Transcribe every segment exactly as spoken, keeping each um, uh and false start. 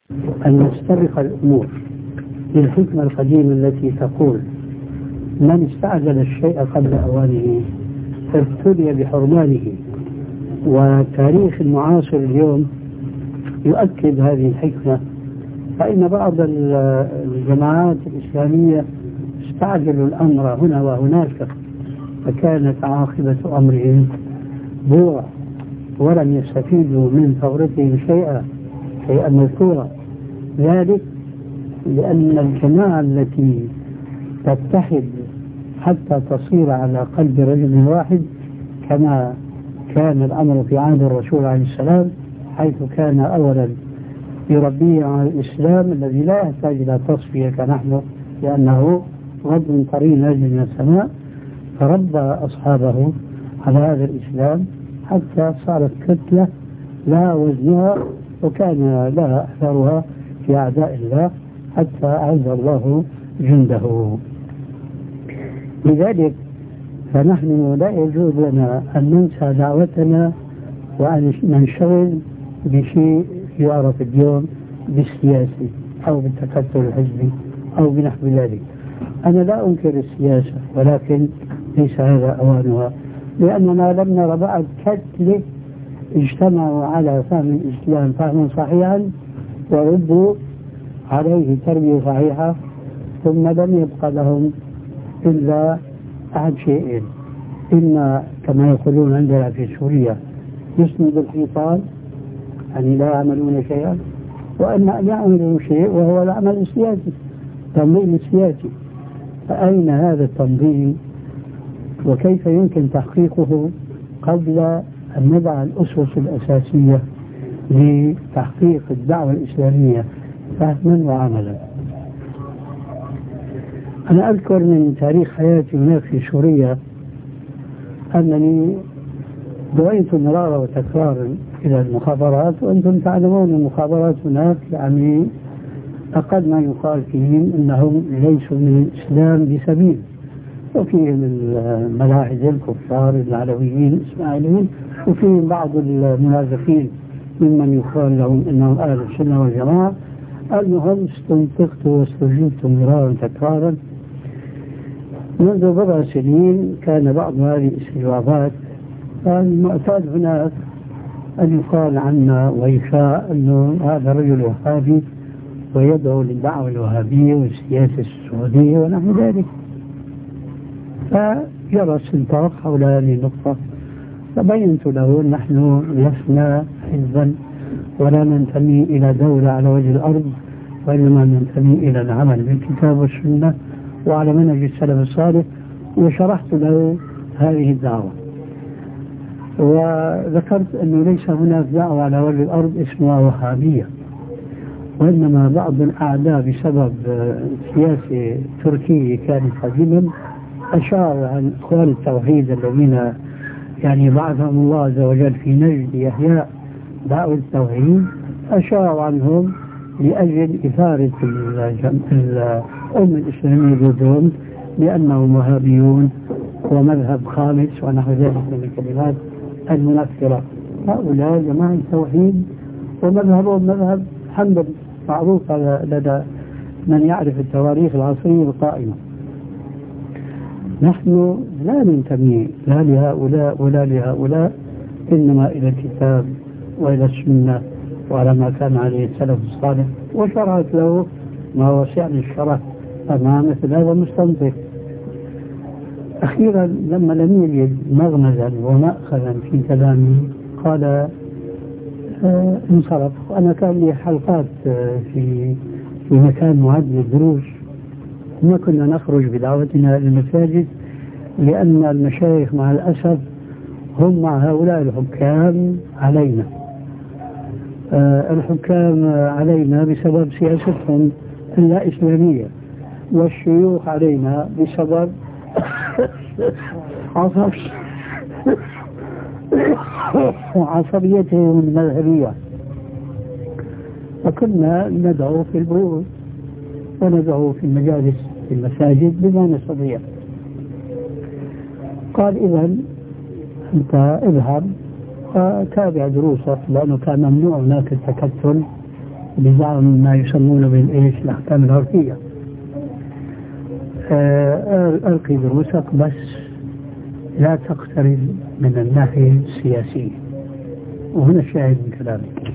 أن نستبق الأمور للحكمة القديمة التي تقول: من استعجل الشيء قبل أوانه ابتلي بحرمانه. والتاريخ المعاصر اليوم يؤكد هذه الحكمة، فإن بعض الجماعات الإسلامية استعجلوا الأمر هنا وهناك، فكانت عاقبة أمرهم بوع، ولم يستفيدوا من ثورتهم شيئا شيئا مذكورا. ذلك لأن الجماعة التي تتحد حتى تصير على قلب رجل واحد، كما كان الأمر في عهد الرسول عليه السلام، حيث كان أولا يربيه على الإسلام الذي لا يحتاج إلى تصفية كنحن، لأنه غض طري نازل من السماء، فربى أصحابه على هذا الإسلام حتى صارت كتلة لا وزنها وكان لها أثرها في أعداء الله حتى أعز الله جنده. لذلك فنحن لا يجوز لنا أن ننسى دعوتنا وأن ننشغل بشيء يعرف اليوم بالسياسي أو بالتكتل الحزبي أو بنحو ذلك. أنا لا أنكر السياسة، ولكن ليس هذا أوانها، لأننا لم نرى بعد كتلة اجتمعوا على فهم الإسلام فهما صحيحا وردوا عليه تربية صحيحة، ثم لم يبقى لهم إلا أحد شيئين: إما كما يقولون عندنا في سوريا يسند الحيطان، يعني لا يعملون شيئا، وإما أن يعملوا شيء وهو العمل السياسي، التنظيم السياسي. فأين هذا التنظيم وكيف يمكن تحقيقه قبل أن نضع الأسس الأساسية لتحقيق الدعوة الإسلامية فهما وعملا؟ أنا أذكر من تاريخ حياتي هناك في سوريا أنني دعيت مرارا وتكرارا إلى المخابرات، وأنتم تعلمون المخابرات هناك يعني أقل ما يقال فيهم أنهم ليسوا من الإسلام بسبيل، وفيهم الملاحدة الكفار العلويين الإسماعيليين، وفيهم بعض المنافقين ممن يقال لهم أنهم أهل السنة والجماعة. المهم استنطقت واستجبت مرارا تكرارا. منذ بضع سنين كان بعض هذه الاستجوابات، المعتاد هناك أن يقال عنا ويشاء أنه هذا رجل وهابي ويدعو للدعوة الوهابية والسياسة السعودية ونحو ذلك. فجرى استنطاق حول هذه النقطة، فبينت له نحن لسنا حزبا ولا ننتمي إلى دولة على وجه الأرض، وإنما ننتمي إلى العمل بالكتاب والسنة وعلى منهج السلف الصالح، وشرحت له هذه الدعوة، وذكرت أنه ليس هناك دعوة على وجه الأرض اسمها وهابية، وإنما بعض الأعداء بسبب سياسة تركية كانت قديما أشار عن إخوان التوحيد الذين يعني بعثهم الله عز وجل في نجد إحياء دعوة التوحيد، أشار عنهم لأجل إثارة الأمة الإسلامية ضدهم لأنهم وهابيون ومذهب خامس ونحو ذلك من الكلمات المنفرة. هؤلاء جماعة التوحيد ومذهبهم مذهب حنبلي معروف لدى من يعرف التواريخ العصرية القائمة. نحن لا ننتمي لا لهؤلاء ولا لهؤلاء، إنما إلى الكتاب وإلى السنة وعلى ما كان عليه السلف الصالح، وشرعت له ما وسعني الشرع أمام مثل هذا المستنطق. أخيرا لما لم يجد مغمزا ومأخذا في كلامي قال آه انصرف. وأنا كان لي حلقات آه في في مكان معد للدروس، وما كنا نخرج بدعوتنا إلى المساجد لأن المشايخ مع الأسف هم مع هؤلاء الحكام علينا. آه الحكام علينا بسبب سياستهم اللا إسلامية، والشيوخ علينا بسبب عصب عصبيتهم المذهبية. فكنا ندعو في البيوت وندعو في المجالس في المساجد بما نستطيع. قال إذا أنت اذهب وتابع دروسك، لأنه كان ممنوع هناك التكتل بزعم ما يسمونه بالإيش الأحكام العرفية. ألقي دروسك بس لا تقترب من الناحية السياسية. وهنا الشاهد من كلامي.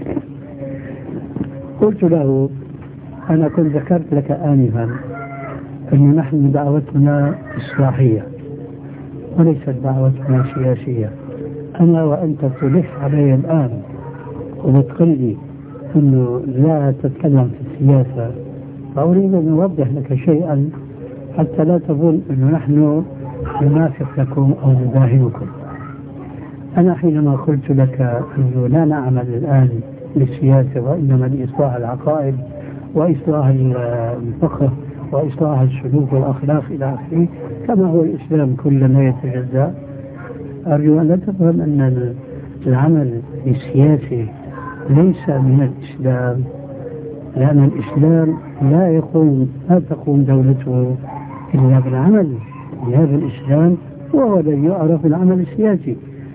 قلت له أنا كنت ذكرت لك آنفا أن نحن دعوتنا إصلاحية وليست دعوتنا سياسية. أنا وأنت تلح علي الآن وبتقول لي أنه لا تتكلم في السياسة، فأريد أن أوضح لك شيئا حتى لا تظن أنه نحن ننافق لكم أو نداهنكم. أنا حينما قلت لك أنه لا نعمل الآن للسياسة وإنما لإصلاح العقائد وإصلاح الفقه وإصلاح السلوك والأخلاق إلى آخره كما هو الإسلام كلما يتجزأ، أرجو أن لا تفهم أن العمل السياسي ليس من الإسلام، لأن الإسلام لا يقوم لا تقوم دولته إلا بالعمل بهذا الإسلام، وهو الذي يعرف العمل السياسي.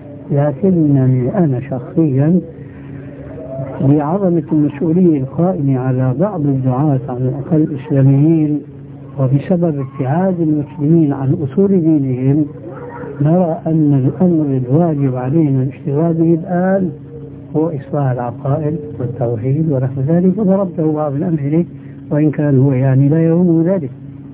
لكنني أنا شخصيا بعظمة المسؤولية القائمة على بعض الدعاة على الأقل الإسلاميين وبسبب ابتعاد المسلمين عن أصول دينهم، نرى أن الأمر الواجب علينا الاشتغال به الآن هو إصلاح العقائد والتوحيد ونحو ذلك، وضربته بعض الأمثلة وإن كان هو يعني لا يهم ذلك.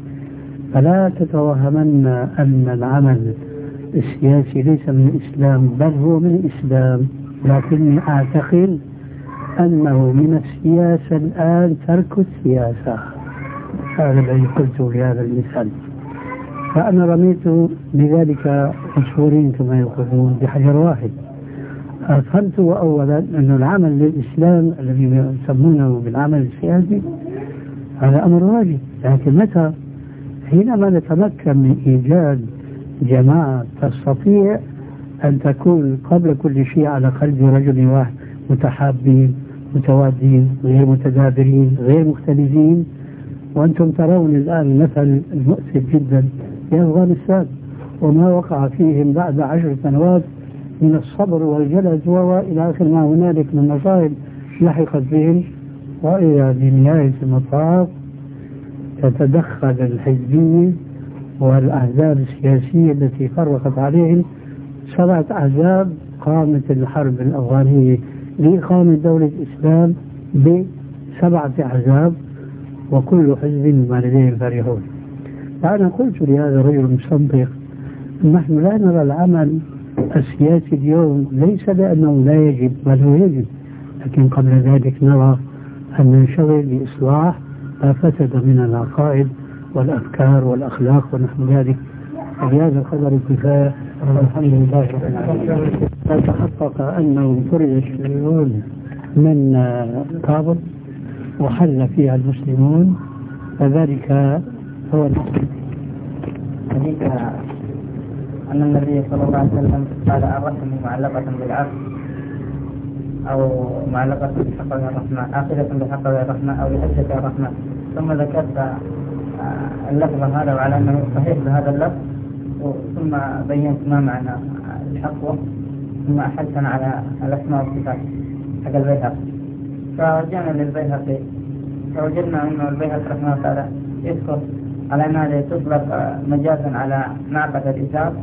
فلا تتوهمن أن العمل السياسي ليس من الإسلام، بل هو من الإسلام، لكني أعتقد أنه من السياسة الآن ترك السياسة. هذا الذي قلته لهذا المثال. فأنا رميت بذلك عصفورين كما يقولون بحجر واحد. أفهمت أولا أن العمل للإسلام الذي يسمونه بالعمل السياسي هذا أمر واجب، لكن متى؟ حينما نتمكن من إيجاد جماعة تستطيع أن تكون قبل كل شيء على قلب رجل واحد، متحابين متوادين غير متدابرين غير مختلفين. وأنتم ترون الآن المثل المؤسف جدا في أفغانستان وما وقع فيهم بعد عشر سنوات من الصبر والجلد وإلى آخر ما هنالك من مصائب لحقت بهم، وإلى بنهاية المطاف تتدخل الحزبية والأحزاب السياسية التي فرقت عليهم. سبعة أحزاب قامت الحرب الأفغانية لإقامة دولة الإسلام بسبعة أحزاب وكل حزب ما لديهم فرحون. فأنا قلت لهذا الرجل المستنطق نحن لا نرى العمل السياسي اليوم ليس لأنه لا يجب بل هو يجب، لكن قبل ذلك نرى أن ننشغل بإصلاح ما فسد من العقائد والأفكار والأخلاق ونحو ذلك. وبهذا القدر الكفاية والحمد لله رب العالمين. فتحقق أنه فرج الشيوعيون من كابل وحل فيها المسلمون، فذلك هو حديث أن النبي صلى الله عليه وسلم قال الرحم معلقة بالعرش أو معلقة بحق الرحمن، آخذة بحق الرحمن أو بحجة الرحمن. ثم ذكرت اللفظ هذا وعلى أنه صحيح بهذا اللفظ، ثم بينت ما معنى الحق، ثم أحلتنا على الأسماء والصفات حق البيهقي. فرجعنا للبيهقي فوجدنا أنه البيهقي رحمه الله تعالى يذكر على أنها تطلق مجازا على معقد الإزار،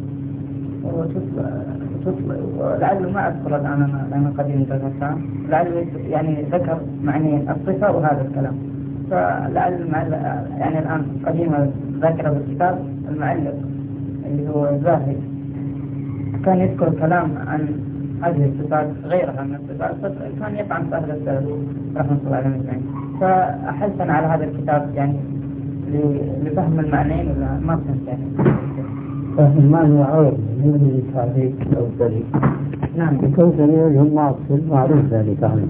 ولعله ما أذكر الآن لأن قديم ذكرتها، لعله يعني ذكر معنيين الصفة وهذا الكلام. فلعل يعني الآن قديما ذكر بالكتاب المعلق اللي هو الزاهد كان يذكر كلام عن هذه الصفات غيرها من الصفات، كان يطعن في أهل السلف رحمة الله عليهم أجمعين. فأحلتنا على هذا الكتاب يعني لفهم المعنيين ولا ما فهمت يعني؟ فهم المعنى عرض من التعليق الكوثري. نعم الكوثري هم معصر معروف ذلك عنه.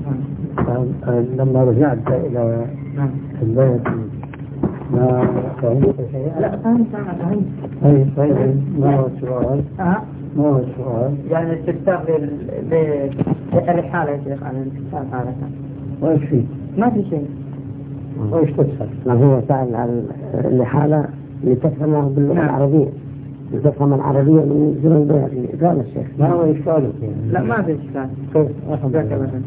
لما رجعت إلى البيت ما فهمت شيئا؟ لا فهمت أنا فهمت. طيب طيب ما هو السؤال؟ أه ما هو السؤال؟ يعني الاستفسار للحالة يا شيخ عن الاستفسار هذا. وإيش فيه؟ ما في شيء. وإيش تسأل؟ ما هو سأل عن الحالة لتفهمها باللغة العربية، لتفهم العربية من زمن البيهقي. قال الشيخ ما هو إشكالك يعني؟ لا ما في إشكال. كيف؟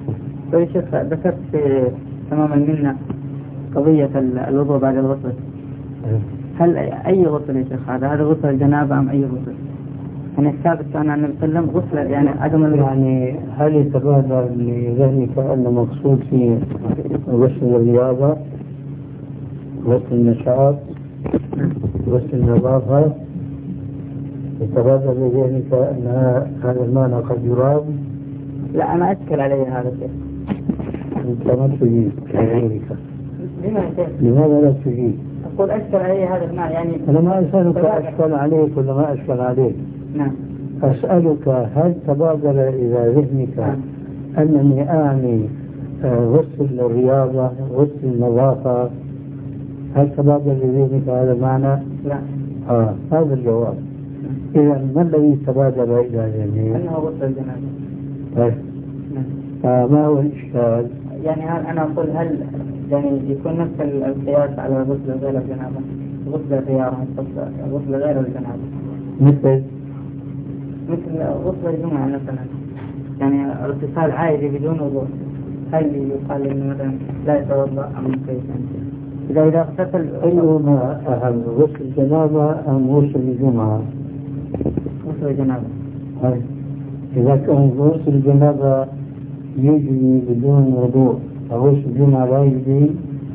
طيب شيخ، ذكرت في تمام المنة قضية الوضوء بعد الغسل. هل أي غسل يا شيخ هذا؟ هذا غسل الجنابة أم أي غسل؟ يعني الثابت كان عن النبي صلى الله عليه وسلم غسل يعني عدم الغسل. يعني هل يتبادر لذهنك أن مقصود في غسل الرياضة، غسل النشاط، غسل النظافة؟ يتبادر لذهنك أن هذا المعنى قد يراد؟ لا أنا أشكل علي هذا الشيء. أنت ما تجيب كغيرك. لماذا لا تجيب؟ أقول أشكل علي هذا المعنى يعني. أنا ما أسألك أشكل عليك ولا ما أشكل عليك. نعم. أسألك هل تبادر إلى ذهنك نعم. أنني أعني غسل الرياضة، غسل النظافة؟ هل تبادر لذهنك هذا المعنى؟ لا. آه هذا الجواب. إذا ما الذي تبادر إلى ذهنك؟ أنه غسل الجنابة. طيب. نعم. فما هو الإشكال؟ يعني هل أنا أقول هل يعني يكون نفس القياس على غسل غير الجنابة، غسل الرياضة، غسل غير الجنابة؟ مثل مثل غسل الجمعة مثلا، يعني اغتسال عادي بدون وضوء، هل يقال إنه مثلا لا يتوضأ أم كيف؟ إذا إذا اغتسل أيهما أهم، غسل الجنابة أم غسل الجمعة؟ غسل الجنابة. إذا كان غسل الجنابة يجري بدون وضوء فغسل الجمعة لا يجري،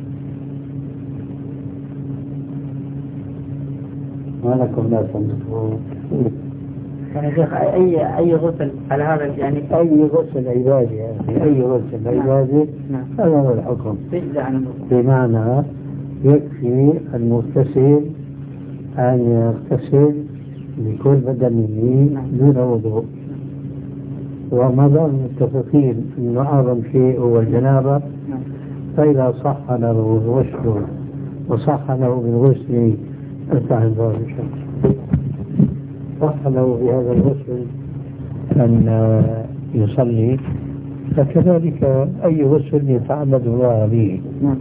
ما لكم لا تنظرون. يعني شيخ أي أي غسل على هذا يعني أي غسل عبادي يعني أي غسل عبادي هذا هو الحكم. بمعنى يكفي المغتسل أن يغتسل بكل بدنه دون وضوء، وما دام متفقين أنه أعظم شيء هو الجنابة، فإذا صح له الغسل وصح له بالغسل ارتاح الباب صح له بهذا الغسل أن يصلي، فكذلك أي غسل يتعبد الله به. نعم.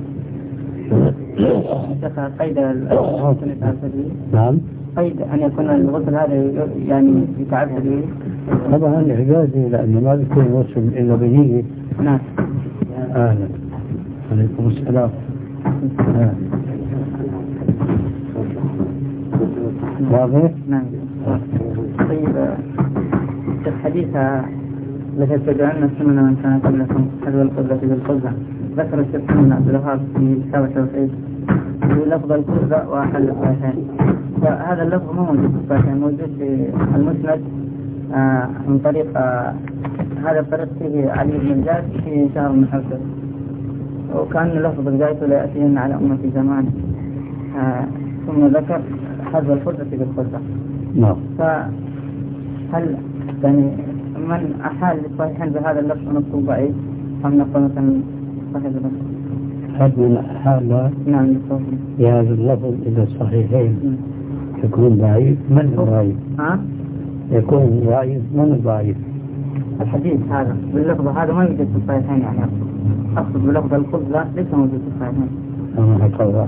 قيد نعم. قيد أن يكون الغسل هذا يعني يتعبد به. طبعا العبادة لأنه ما بيكون غسل إلا به. نعم. أهلا. عليكم السلام. آه. واضح؟ نعم. طيب الحديث الذي تدعون السنن من كان قبلكم حذو القبلة بالقبلة، ذكر الشيخ محمد عبد الوهاب في كتاب التوحيد لفظ القبلة وأحل الصحيحين، فهذا اللفظ مو موجود في الصحيحين، موجود في المسند آه من طريق آه هذا الطريق فيه علي بن الجاد في شهر من حفظه، وكان لفظ بدايته لا يأتيهن على أمة زمان آه ثم ذكر حذو القبلة بالقبلة. نعم. فهل يعني من أحال للصحيحين بهذا اللفظ نفسه ضعيف أم نقول مثلا صحيح اللفظ؟ هل من أحال نعم بهذا اللفظ إلى الصحيحين يكون ضعيف؟ من ضعيف؟ ها؟ يكون ضعيف من ضعيف؟ الحديث هذا باللفظ هذا ما يوجد في الصحيحين، يعني أقصد بلفظ القبلة ليس موجود في الصحيحين. أنا هكذا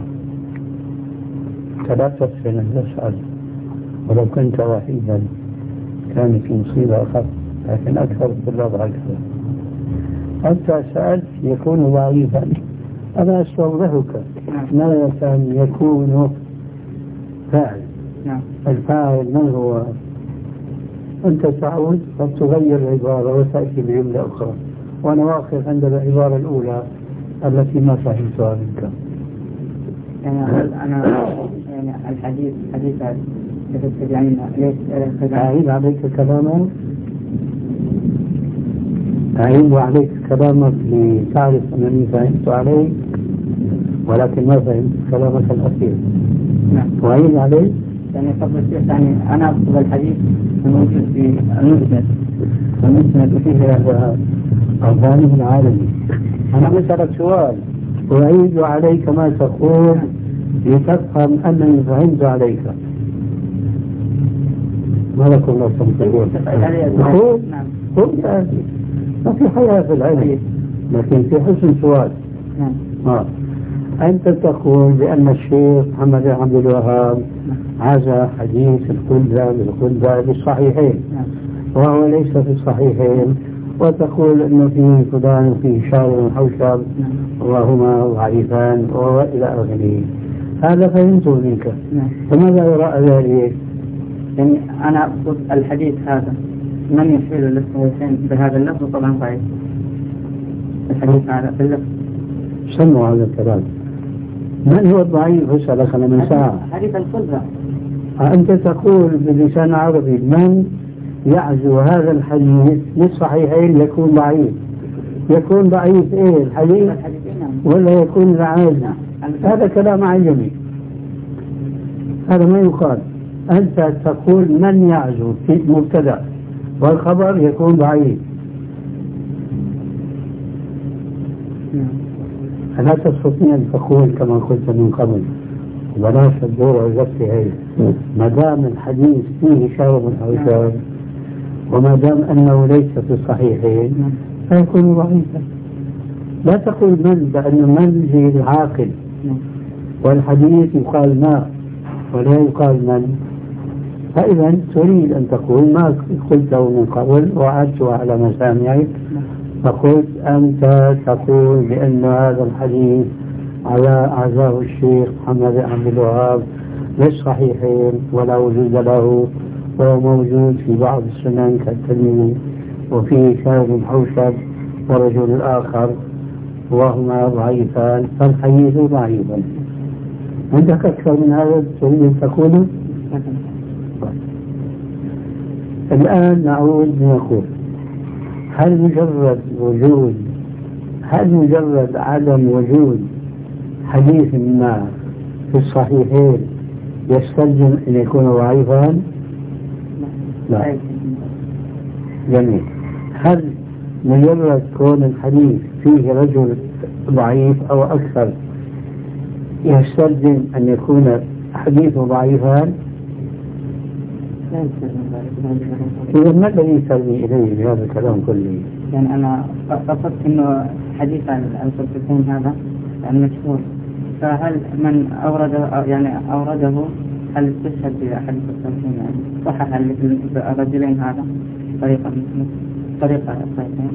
لا تفصل تسأل، ولو كنت وحيدا كانت المصيبة أخف، لكن أكثر الطلاب هكذا. أنت سألت يكون ضعيفا، أنا أستوضحك ماذا كان يكون فاعل. نعم. الفاعل من هو؟ أنت تعود فتغير العبارة وتأتي بجملة أخرى، وأنا واقف عند العبارة الأولى التي ما فهمتها منك. يعني أنا يعني الحديث حديث تتبعين ليش أعيد عليك كلامك أعيد عليك كلامك لتعرف أنني فهمت عليك، ولكن ما فهمت كلامك الأخير. نعم. وأعيد عليك يعني قبل الشيخ يعني أنا أقصد الحديث الموجود في المسند المسند وفيه أفهمه العالمي. أنا بسألك سؤال وأعيد عليك ما تقول لتفهم أنني فهمت عليك. ما لكم لا تنطقون؟ قل قل ما في حياة في العلم، لكن في حسن سؤال. نعم. آه. أنت تقول بأن الشيخ محمد بن عبد الوهاب عزى حديث القدة بالقدة بالصحيحين، وهو ليس في الصحيحين وتقول أنه فيه فلان وفيه شار وحوشب وهما ضعيفان وإلى آخره. هذا فهمته منك. فماذا وراء ذلك؟ يعني أنا أقصد الحديث هذا من يحيل للصحيحين بهذا اللفظ طبعا ضعيف. الحديث هذا في اللفظ سمعوا هذا الكلام. من هو الضعيف؟ اسألك أنا من ساعة. حديث الخلفة. أنت تقول بلسان عربي من يعزو هذا الحديث للصحيحين يكون ضعيف. يكون ضعيف إيه الحديث ولا يكون العاجز؟ هذا كلام عجمي، هذا ما يقال. أنت تقول من يعزو في مبتدأ والخبر يكون ضعيف. لا تستطيع أن تقول كما قلت من قبل بلاش الدور والزفت هي ما دام الحديث فيه شر أو شر وما دام أنه ليس في الصحيحين فيكون ضعيفا. لا تقول من، لأن من زي العاقل والحديث يقال ما ولا يقال من. فإذا تريد أن تقول ما قلته من قبل وعدته على مسامعك، فقلت أنت تقول بأن هذا الحديث على عزاه الشيخ محمد بن عبد الوهاب للصحيحين ولا وجود له، وهو موجود في بعض السنن كالترمذي وفيه شاذ حوشب ورجل آخر وهما ضعيفان فالحديث ضعيفا. عندك أكثر من هذا تريد أن تقوله؟ الآن نعود نقول هل مجرد وجود هل مجرد عدم وجود حديث ما في الصحيحين يستلزم أن يكون ضعيفا؟ لا. جميل. هل مجرد كون الحديث فيه رجل ضعيف أو أكثر يستلزم أن يكون حديثه ضعيفا؟ إذا ما الذي يسلمي إليه بهذا الكلام كله؟ يعني أنا قصدت إنه حديث الصحيحين هذا المشهور، فهل من أورده يعني أورده هل تشهد بأحاديث الصحيحين يعني صحح الرجلين هذا طريقة طريقة الصحيحين؟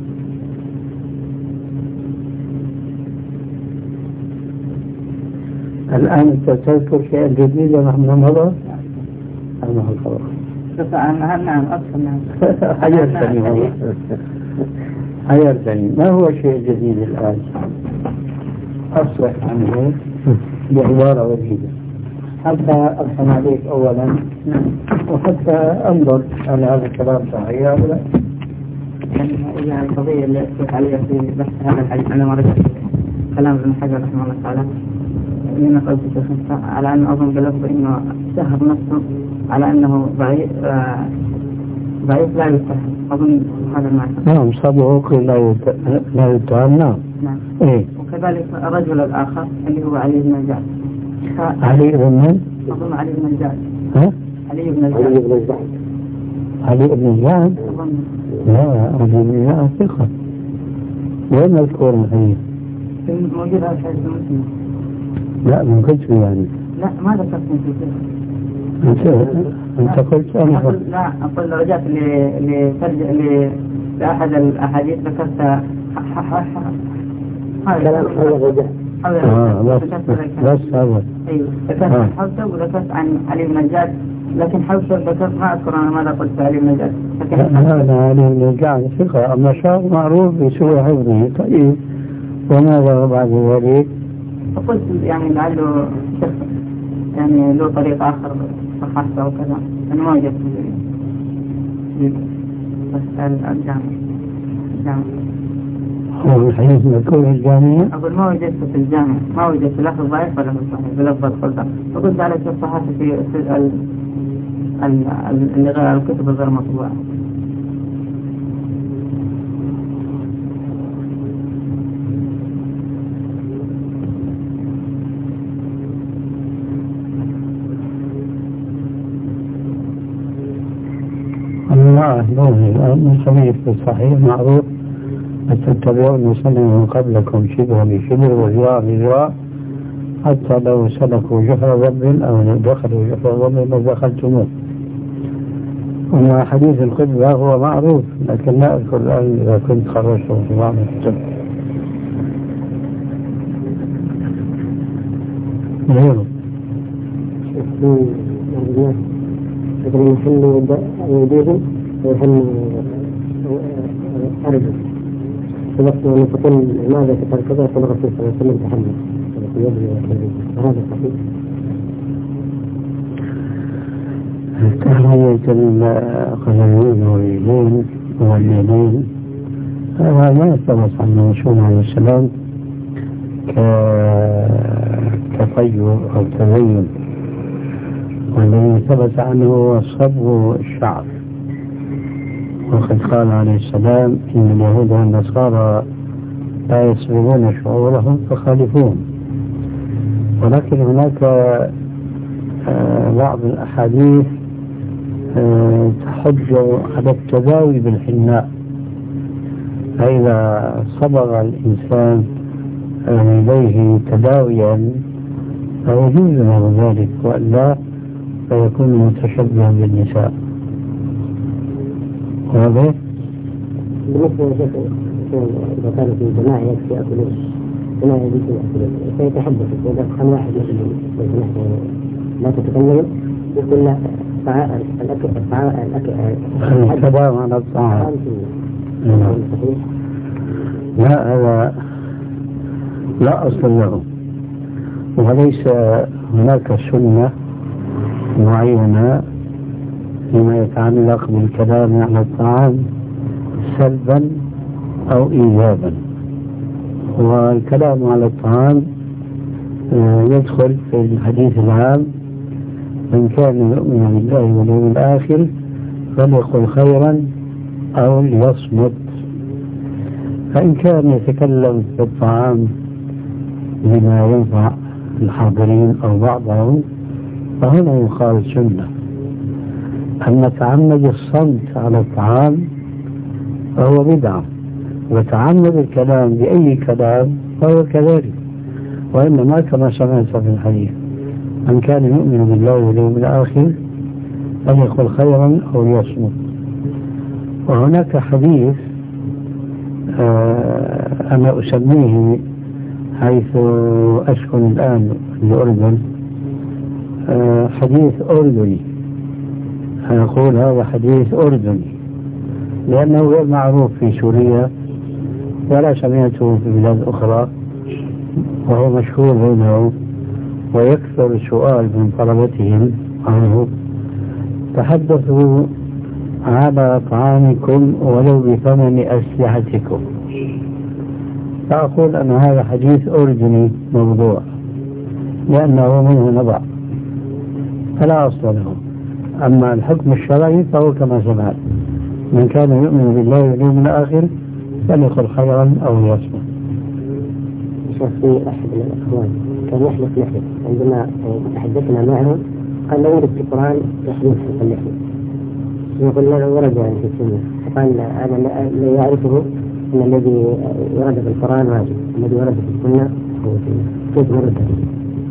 الآن أنت تذكر شيئا جديدا نحن مضى؟ أنا الخبر. نعم نعم أكثر نعم. حيرتني والله. حيرتني. ما هو الشيء الجديد الآن؟ أصلح عنه بعبارة وجيدة حتى أفهم عليك أولا وحتى أنظر على هذا الكلام صحيح أو لا. يعني القضية اللي أشترك عليها في بحث هذا الحديث أنا مرة كلام ابن حجر رحمه الله تعالى لما قلت على أنه أظن بلفظ إنه شهر نفسه على أنه ضعيف آه ضعيف لا يستحق. أظن هذا المعنى. نعم صدقك لا لا يتهم. نعم. نعم. إيه. وكذلك الرجل الآخر اللي هو علي بن الجعد. علي بن من؟ أظن علي بن الجعد. ها؟ علي بن الجعد. علي بن الجعد. علي بن الجعد؟ لا علي بن الجعد ثقة. وين مذكور الحديث؟ موجود هذا الحديث المسلم. لا ما قلت يعني. لا ما ذكرت في كده. أنت أنت قلت أنا أقول لا أقول رجعت لترجع لأحد الأحاديث ذكرت هذا كلام هذا آه بس بس هذا أيوه ذكرت حوشب وذكرت عن علي بن الجعد، لكن حوشب ذكرت ما أذكر أنا ماذا قلت علي بن الجعد. هذا علي بن الجعد ثقة أما شاب معروف بسوء حفظه. طيب وماذا بعد ذلك؟ فقلت يعني لعله يعني له طريق آخر صححته أو كذا أنا ما وجدت بس الجامع الجامع هو الحديث مذكور في الجامعة؟ أقول ما وجدت في الجامع ما وجدت لفظ ضعيف ولا صحيح بلفظ الخلطة. فقلت على شيء صححت في اللي غير الكتب الغير مطبوعة. الله الآن صحيح في الصحيح معروف تتبعون سنة من قبلكم شبه بشبه وذراع بذراع حتى لو سلكوا جحر ضب أو دخلوا جحر ضب لدخلتموه. أما حديث القدوة هو معروف، لكن لا أذكر الآن إذا كنت خرجته في بعض الكتب. غيره مثلا يحل يديه ويحل أرجل فبقى أن تقول ماذا تفعل كذا يقول الرسول صلى الله عليه وسلم تحمل في يده وهذا صحيح. تحرية القدمين واليدين واليدين هذا ما يثبت عن الرسول عليه السلام كتطير أو تزين، والذي ثبت عنه هو صبغ الشعر. وقد قال عليه السلام إن اليهود والنصارى لا يصبغون شعورهم فخالفوهم. ولكن هناك بعض الأحاديث تحج على التداوي بالحناء، فإذا صبغ الإنسان يديه تداويا فيجوز له ذلك، وإلا فيكون متشبها بالنساء. واضح؟ بالنسبة لشيخ إذا كان في جماعة يكفي يأكلون جماعة يكفي يأكلون فيتحدث إذا كان واحد مثلا لا تتكلم يقول له الطعام الأكل الطعام الأكل الكلام على الطعام صحيح؟ لا، هذا لا أصل له، وليس هناك سنة معينة فيما يتعلق بالكلام على الطعام سلبا أو إيجابا. والكلام على الطعام يدخل في الحديث العام: من كان يؤمن بالله واليوم الآخر فليقل خيرا أو ليصمت. فإن كان يتكلم في الطعام بما ينفع الحاضرين أو بعضهم فهنا يقال سنة. أما تعمد الصمت على الطعام فهو بدعة، وتعمد الكلام بأي كلام فهو كذلك. وإنما كما سمعت في الحديث: من كان يؤمن بالله واليوم الآخر فليقل خيرا أو ليصمت. وهناك حديث آه أنا أسميه حيث أسكن الآن الأردن آه حديث أردني. أنا أقول هذا حديث أردني لأنه غير معروف في سوريا ولا سمعته في بلاد أخرى، وهو مشهور بينهم ويكثر السؤال من طلبتهم عنه: تحدثوا على طعامكم ولو بثمن أسلحتكم. فأقول أن هذا حديث أردني موضوع لأنه منه نبع فلا أصل له. أما الحكم الشرعي فهو كما سمعت: من كان يؤمن بالله واليوم الآخر فليقل خيرا أو ليصمت. في أحد الأخوان كان يحلف لحية، عندما تحدثنا معه قال لو ورد في القرآن يحلف في اللحية، يقول له ورد يعني في السنة، قال أنا لا يعرفه أن الذي ورد في القرآن واجب، الذي ورد في السنة هو سنة. كيف ورد هذا؟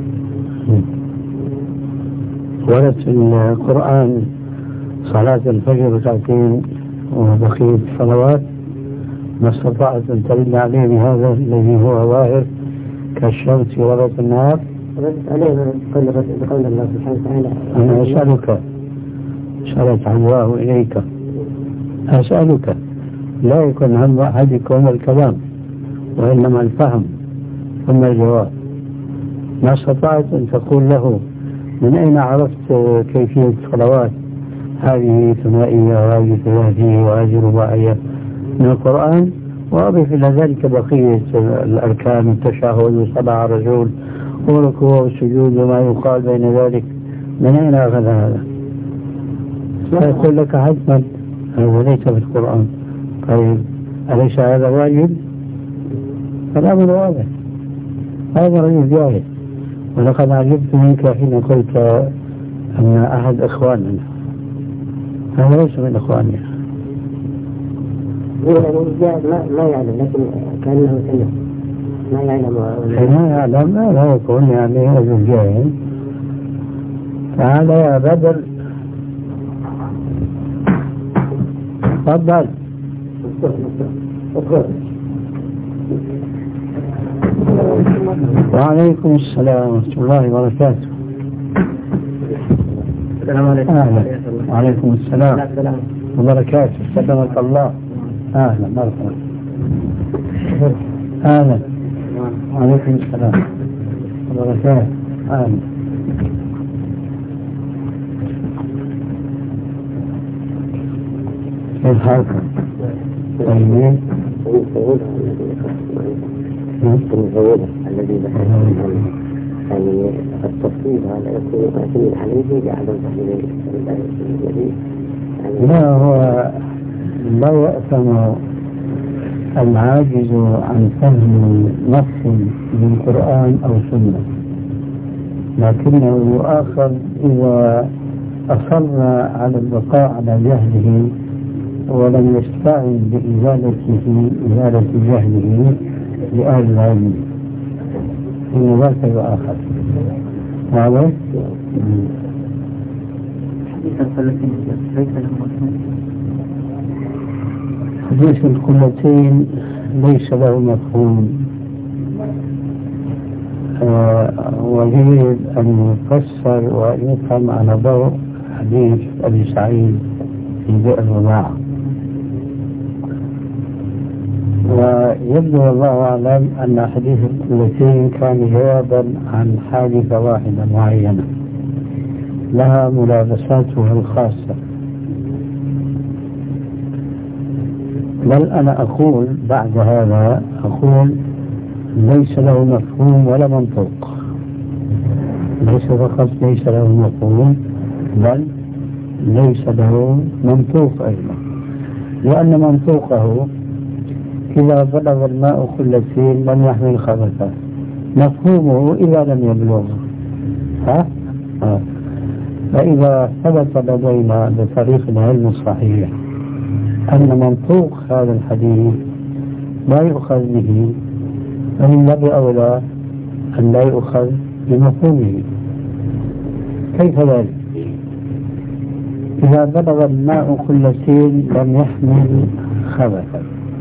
ورد في القرآن صلاة الفجر ركعتين وبقية الصلوات ما استطاعت أن تدل عليه بهذا الذي هو ظاهر كالشمس في وسط النهار. ردت عليه بقول الله سبحانه وتعالى: أنا أسألك، شرط الله إليك، أسألك لا يكون هم أحدكم الكلام وإنما الفهم ثم الجواب. ما استطاعت أن تقول له: من أين عرفت كيفية الصلوات؟ هذه ثنائية وهذه ثلاثية وهذه رباعية من القرآن، وأضف إلى ذلك بقية الأركان: التشهد وصلاة على الرسول وركوع والسجود وما يقال بين ذلك. من أين أخذ هذا؟ فيقول لك حتما هذا ليس في القرآن. طيب أليس هذا واجب؟ فالأمر واضح، هذا رجل جاهل. ولقد عجبت منك حين قلت أن أحد إخواننا، هذا ليس من إخواننا. ما ما يعلم، لكن كأنه سمع ما يعلم. ما يعلم لا يكون يعني رجل جاهل. فهذا يا بدر تفضل. وعليكم السلام ورحمة الله وبركاته. السلام عليكم. أهلا. وعليكم السلام وبركاته. سلمك الله. أهلا مرحبا. أهلا. وعليكم السلام وبركاته. أهلا. كيف حالكم؟ طيبين؟ المزودة الذي ذكرنا يعني التصويب هذا يكون معتمد عليه بعدم تحليل الجديد. لا، هو لا يأثم العاجز عن فهم نص من القرآن أو سنة، لكنه يؤاخذ إذا أصر على البقاء على جهله ولم يستعن بإزالته إزالة جهله لأهل العلم، إن ذاك يؤاخذ. واضح؟ حديث القلتين ليس له مفهوم. حديث القلتين ليس له مفهوم، آه ويجب أن يفسر وأن يفهم على ضوء حديث أبي سعيد في بئر الرضاعة. ويبدو والله أعلم أن حديث القلتين كان جوابا عن حادثة واحدة معينة لها ملابساتها الخاصة. بل أنا أقول بعد هذا أقول ليس له مفهوم ولا منطوق، ليس فقط ليس له مفهوم بل ليس له منطوق أيضا، لأن منطوقه إذا بلغ الماء قلتين لم يحمل خبثا، مفهومه إذا لم يبلغ. ها؟ ها. فإذا ثبت لدينا بطريق العلم الصحيح أن منطوق هذا الحديث لا يؤخذ به، فمن باب أولى أن لا يؤخذ بمفهومه. كيف ذلك؟ إذا بلغ الماء قلتين لم يحمل خبثا،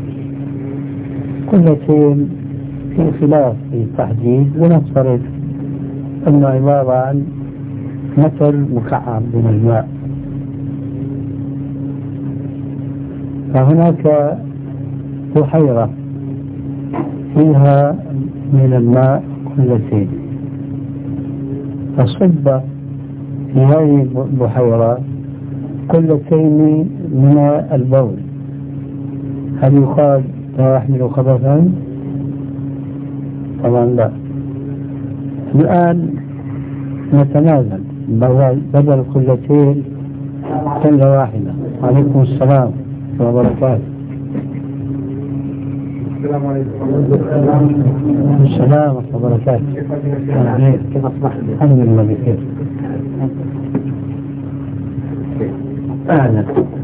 قلتين في خلاف في التحديد، لنفترض أنه عبارة عن متر مكعب من الماء، فهناك بحيرة فيها من الماء قلتين، فصب في هذه البحيرة قلتين من البول، هل يقال لا يحمل خبثا؟ طبعا لا. الآن نتنازل بدل قلتين قلة واحدة. عليكم السلام وبركاته. السلام عليكم. السلام وبركاته. كيف أصبحت؟ الحمد لله بخير. أهلا.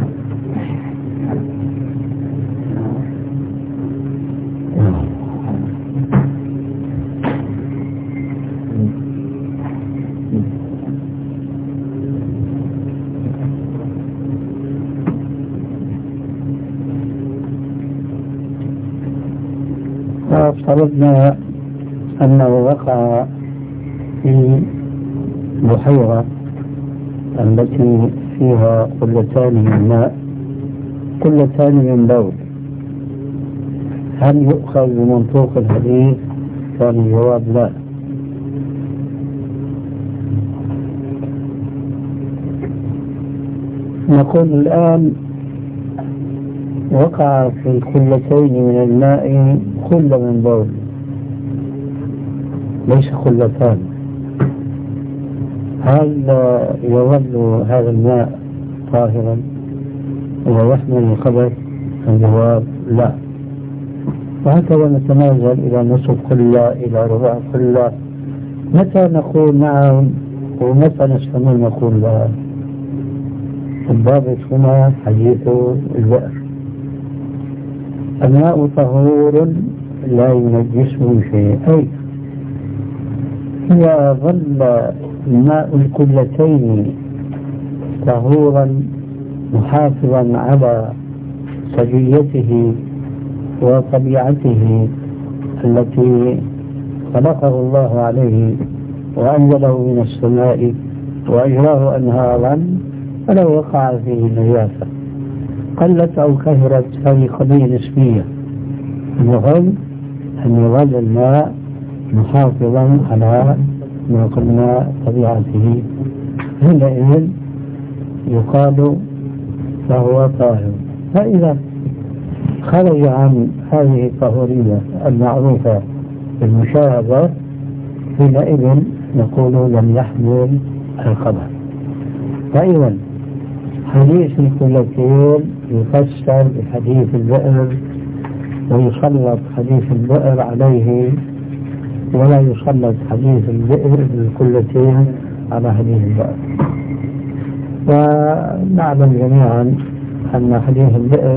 افترضنا أنه وقع في بحيرة التي فيها قلتان من ماء قلتان من بول، هل يؤخذ بمنطوق الحديث؟ كان الجواب لا. نقول الآن وقع في القلتين من الماء قلة من بول، ليس قلتان، هل يظل هذا الماء طاهرا ويحمل الخبث؟ الجواب لا. وهكذا نتنازل إلى نصف قلة إلى ربع قلة. متى نقول نعم ومتى نستمر نقول لا؟ الضابط هنا حديث البئر. الماء طهور لا ينجسه شيء، أي إذا ظل ماء القلتين طهورا محافظا على سجيته وطبيعته التي خلقه الله عليه وأنزله من السماء وأجراه أنهارا فلو وقع فيه نجاسة قلت أو كثرت هذه قضية نسبية. المهم أن يظل الماء محافظا على ما قلنا طبيعته، حينئذ يقال فهو طاهر. فإذا خرج عن هذه الطهورية المعروفة بالمشاهدة حينئذ نقول لم يحمل الخبر. فإذا حديث الكلتين يفسر بحديث البئر ويسلط حديث البئر عليه، ولا يسلط حديث البئر بالكلتين على حديث البئر. ونعلم جميعا أن حديث البئر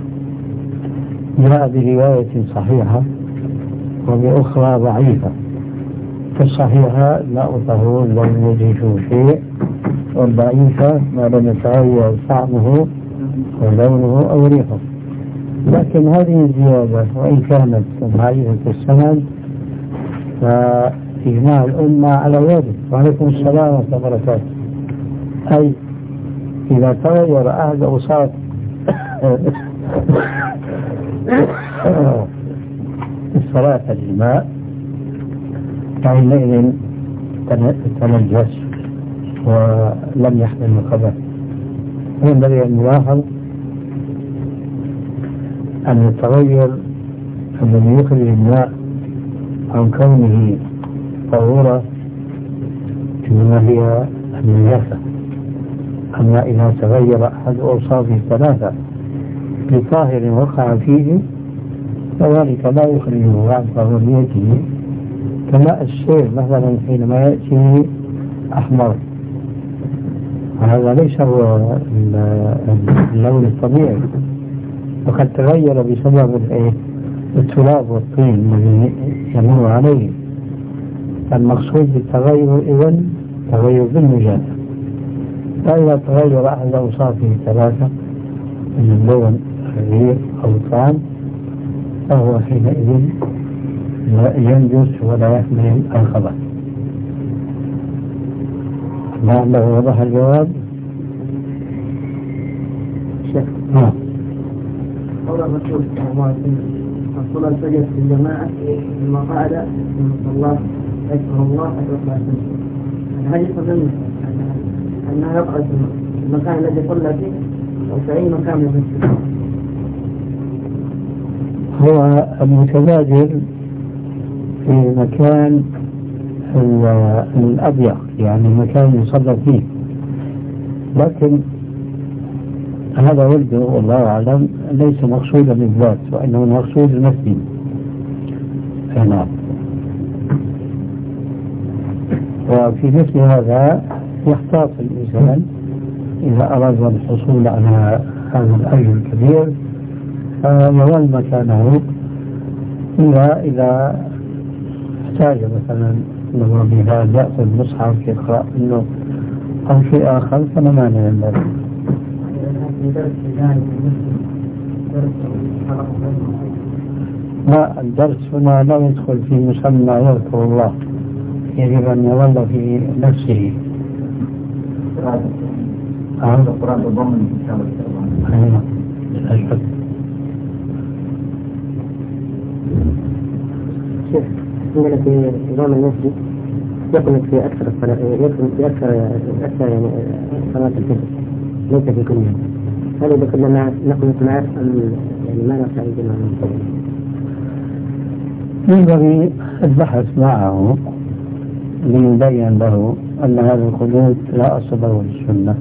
جاء برواية صحيحة وبأخرى ضعيفة. في الصحيحة ماء طهور لم يجده شيء، والضعيفة ما لم يتغير طعمه ولونه أو ريحه. لكن هذه الزيادة وإن كانت ضعيفة السند فإجماع الأمة على ذلك. وعليكم السلام ورحمة الله وبركاته. أي إذا تغير أحد أوصاف الصلاة الماء فحينئذ تنجس ولم يحمل الخبث. ينبغي أن نلاحظ أن التغير الذي يخرج الماء عن كونه طهورة إنما هي النجاسة. أما إذا تغير أحد أوصافه الثلاثة بطاهر وقع فيه فذلك لا يخرجه عن طهوريته، كماء السير مثلا حينما يأتي أحمر، هذا ليس هو اللون الطبيعي، وقد تغير بسبب التراب والطين الذي يمر عليه. المقصود بالتغير إذن تغير بالنجاسة. فإذا تغير أحد أوصافه الثلاثة من اللون الريح أو الطعم فهو حينئذ ينجس ولا يحمل الخبث. لعله وضح الجواب. شيخ ها قول الرسول صلى الله عليه وسلم صلى الفجر في الجماعة ثم قعد ثم صلى يذكر الله حتى يصبح. هل يقصد أنه يقعد في المكان الذي صلى فيه أو في أي مكان من المسجد؟ هو المتبادر في مكان الأضيق، يعني مكان يصلى فيه، لكن هذا ولده والله أعلم ليس مقصودا بالذات وإنه مقصود المسجد. نعم. وفي مثل هذا يحتاط الإنسان إذا أراد الحصول على هذا الأجر الكبير فيظل مكانه إلا إذا احتاج مثلا أنه بهذا يأخذ مصحف يقرأ منه أو شيء آخر فلا مانع من ذلك. لا، الدرس هنا لا يدخل في مسمى يذكر الله، يجب أن يظل في نفسه. هذا القرآن يضمن كتابة الله. أيوة. شيخ عندنا في نظام المسجد يقنط في أكثر الصلاة، يقنط في أكثر أكثر يعني صلاة الفجر ليس في كل يوم. هل إذا كنا مع نقنط معه أم يعني ما نرجع الجماعة؟ ينبغي البحث معه ليبين له أن هذا القنوت لا أصل له في السنة،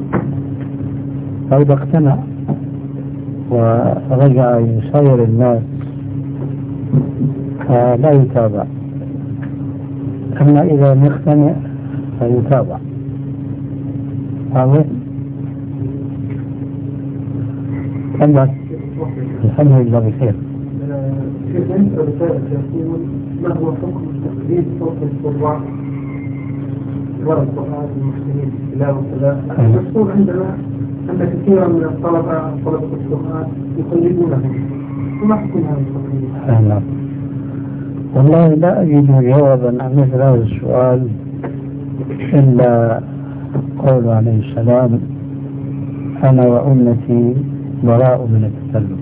فإذا اقتنع ورجع يسير الناس فلا يتابع، أما إذا مقتنع فيتابع. واضح؟ تفضل. الحمد لله بخير. في بالنسبة لسائل يقول ما هو حكم تقليد صوت الصراع ورد القرآن المحسنين في التلاوة وكذا. المشهور عندنا أن كثيرا من الطلبة طلبة القرآن يقلدونهم. وما حكم هذا التقليد؟ نعم. والله لا أجد جوابا عن مثل هذا السؤال إلا قول عليه السلام: أنا وأمتي براء من التكلم.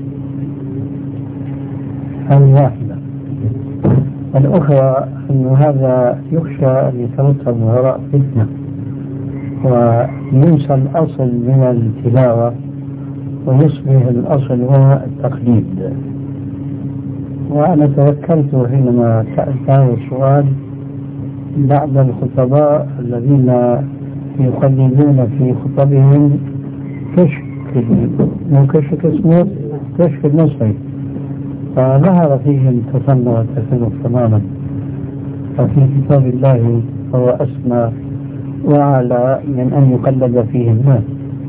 هذه واحدة. الأخرى أن هذا يخشى أن يترتب وراء فتنة وينسى الأصل من التلاوة ويصبح الأصل هو التقليد. وأنا تذكرت حينما سألت هذا السؤال بعض الخطباء الذين يقلدون في خطبهم كشك مو كشك اسمه كشك المصري، فظهر فيهم التصنع والتكلف تماما. ففي كتاب الله هو أسمى وأعلى من أن يقلد فيه الناس.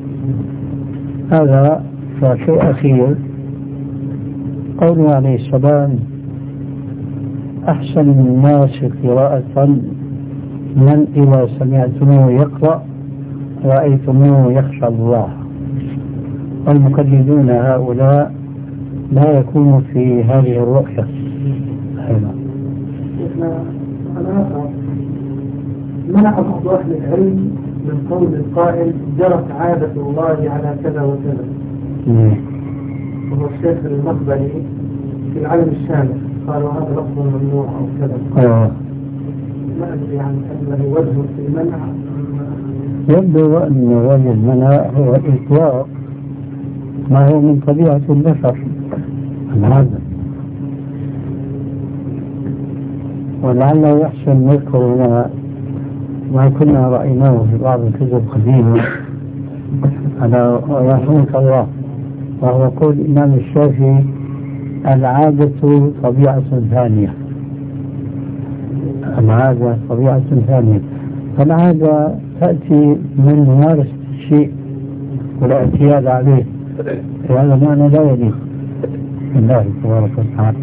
هذا فشيء أخير قوله عليه السلام: أحسن الناس قراءة من إذا سمعتموه يقرأ رأيتموه يخشى الله. والمقلدون هؤلاء لا يكون في هذه الرؤية. أنا منع بعض أهل العلم من قول القائل: جرت عادة الله على كذا وكذا. وهو الشيخ المقبلي في العالم الشامل قالوا هذا لفظ ممنوع أو كذا. آه. ما أدري عن أنه وجه في المنع. يبدو أن وجه المنع هو إطلاق ما هو من طبيعة البشر هذا، ولعله يحسن نذكر لنا ما كنا رأيناه في بعض الكتب القديمة على رحمة الله، وهو قول الإمام الشافعي: العادة طبيعة ثانية. العادة طبيعة ثانية. فالعادة تأتي من ممارسة الشيء والاعتياد عليه، هذا معنى لا يليق بالله تبارك وتعالى.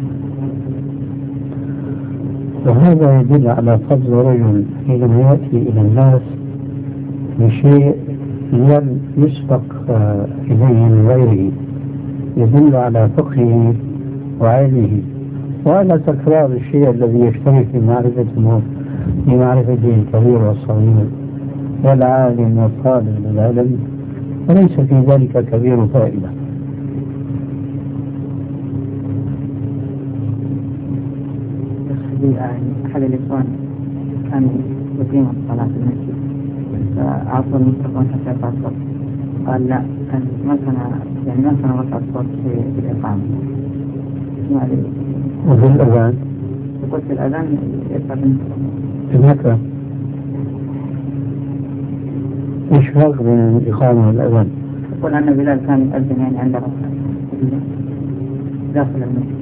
وهذا يدل على فضل رجل حينما يأتي إلى الناس بشيء لم يسبق إليه من غيره، يدل على فقهه وعلمه وعلى تكرار الشيء الذي يشترك في معرفته في معرفته الكبير والصغير والعالم والطالب للعلم، وليس في ذلك كبير فائدة. أحد الإخوان كان يقيم الصلاة في المسجد فأعطوا الميكروفون حتى يرفع الصوت، قال لا كان ما كان يعني ما كان رفع الصوت في الإقامة. وفي الأذان يقول في الأذان يرفع الميكروفون. هناك ايش فرق بين الإقامة والأذان؟ يقول أن بلال كان يؤذن يعني عند رفع داخل المسجد.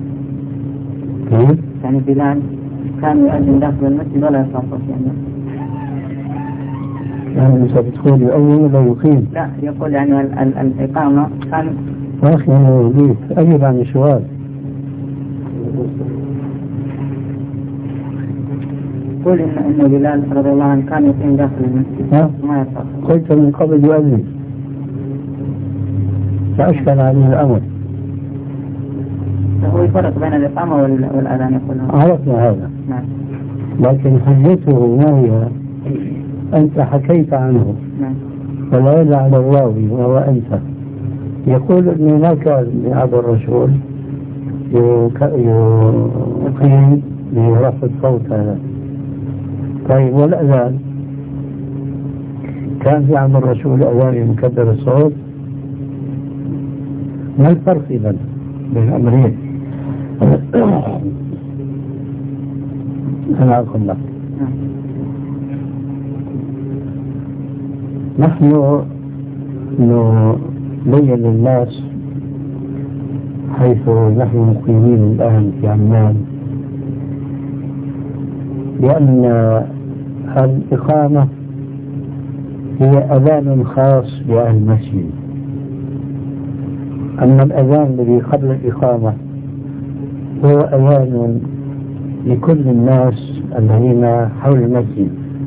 كيف؟ يعني بلال كان يؤذن داخل المسجد ولا يرفع صوت يعني. يعني أنت بتقول يؤذن ولا يقيم؟ لا يقول يعني ال ال الإقامة كان. يا أخي أنا أريد أجب عن السؤال. يقول إن إن بلال رضي الله عنه كان يقيم داخل المسجد ما يرفع. قلت من قبل يؤذن فأشكل عليه الأمر. هو يفرق بين الإقامة والأذان يقول. عرفنا هذا. نعم. لكن حجته ما هي؟ أنت حكيت عنه. نعم. ولا يدع على الراوي وهو أنت يقول أنه ما كان لهذا الرسول يقيم برفع الصوت هذا. طيب والأذان كان في عند الرسول أذان مكبر الصوت؟ ما الفرق إذن بين الأمرين؟ أنا أقول لك نحن نبين للناس حيث نحن مقيمين الآن في عمان بأن الإقامة هي أذان خاص بأهل المسجد، أما الأذان الذي قبل الإقامة هو أذان لكل الناس الذين حول المسجد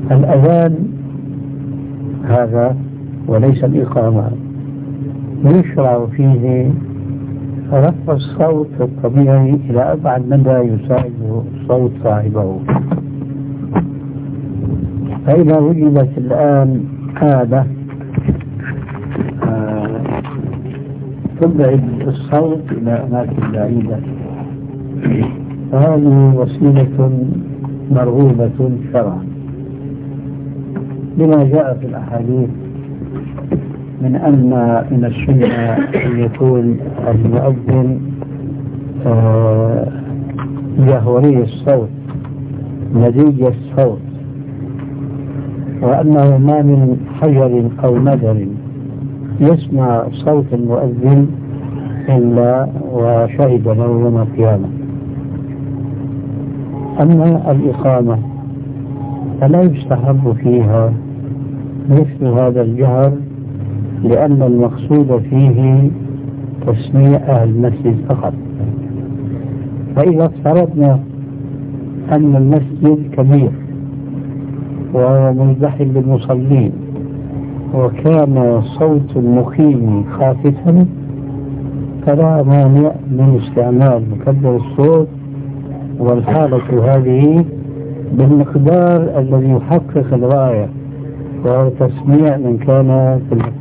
الأذان هذا وليس الإقامة يشرع فيه رفع الصوت الطبيعي إلى أبعد مدى يساعد صوت صاحبه. فإذا وجدت الآن آلة آه تبعد الصوت إلى أماكن بعيدة فهذه وسيلة مرغوبة شرعا لما جاء في الأحاديث من أن من السنة أن يكون المؤذن آه جهوري الصوت لذيذ الصوت، وأنه ما من حجر أو مدر يسمع صوت المؤذن إلا وشهد له يوم القيامة. أما الإقامة فلا يستحب فيها مثل هذا الجهر، لأن المقصود فيه تسميع أهل المسجد فقط. فإذا افترضنا أن المسجد كبير ومزدحم بالمصلين وكان صوت المقيم خافتا فلا مانع من استعمال مكبر الصوت، والحالة هذه بالمقدار الذي يحقق الغاية وهو تسميع من كان في المسجد.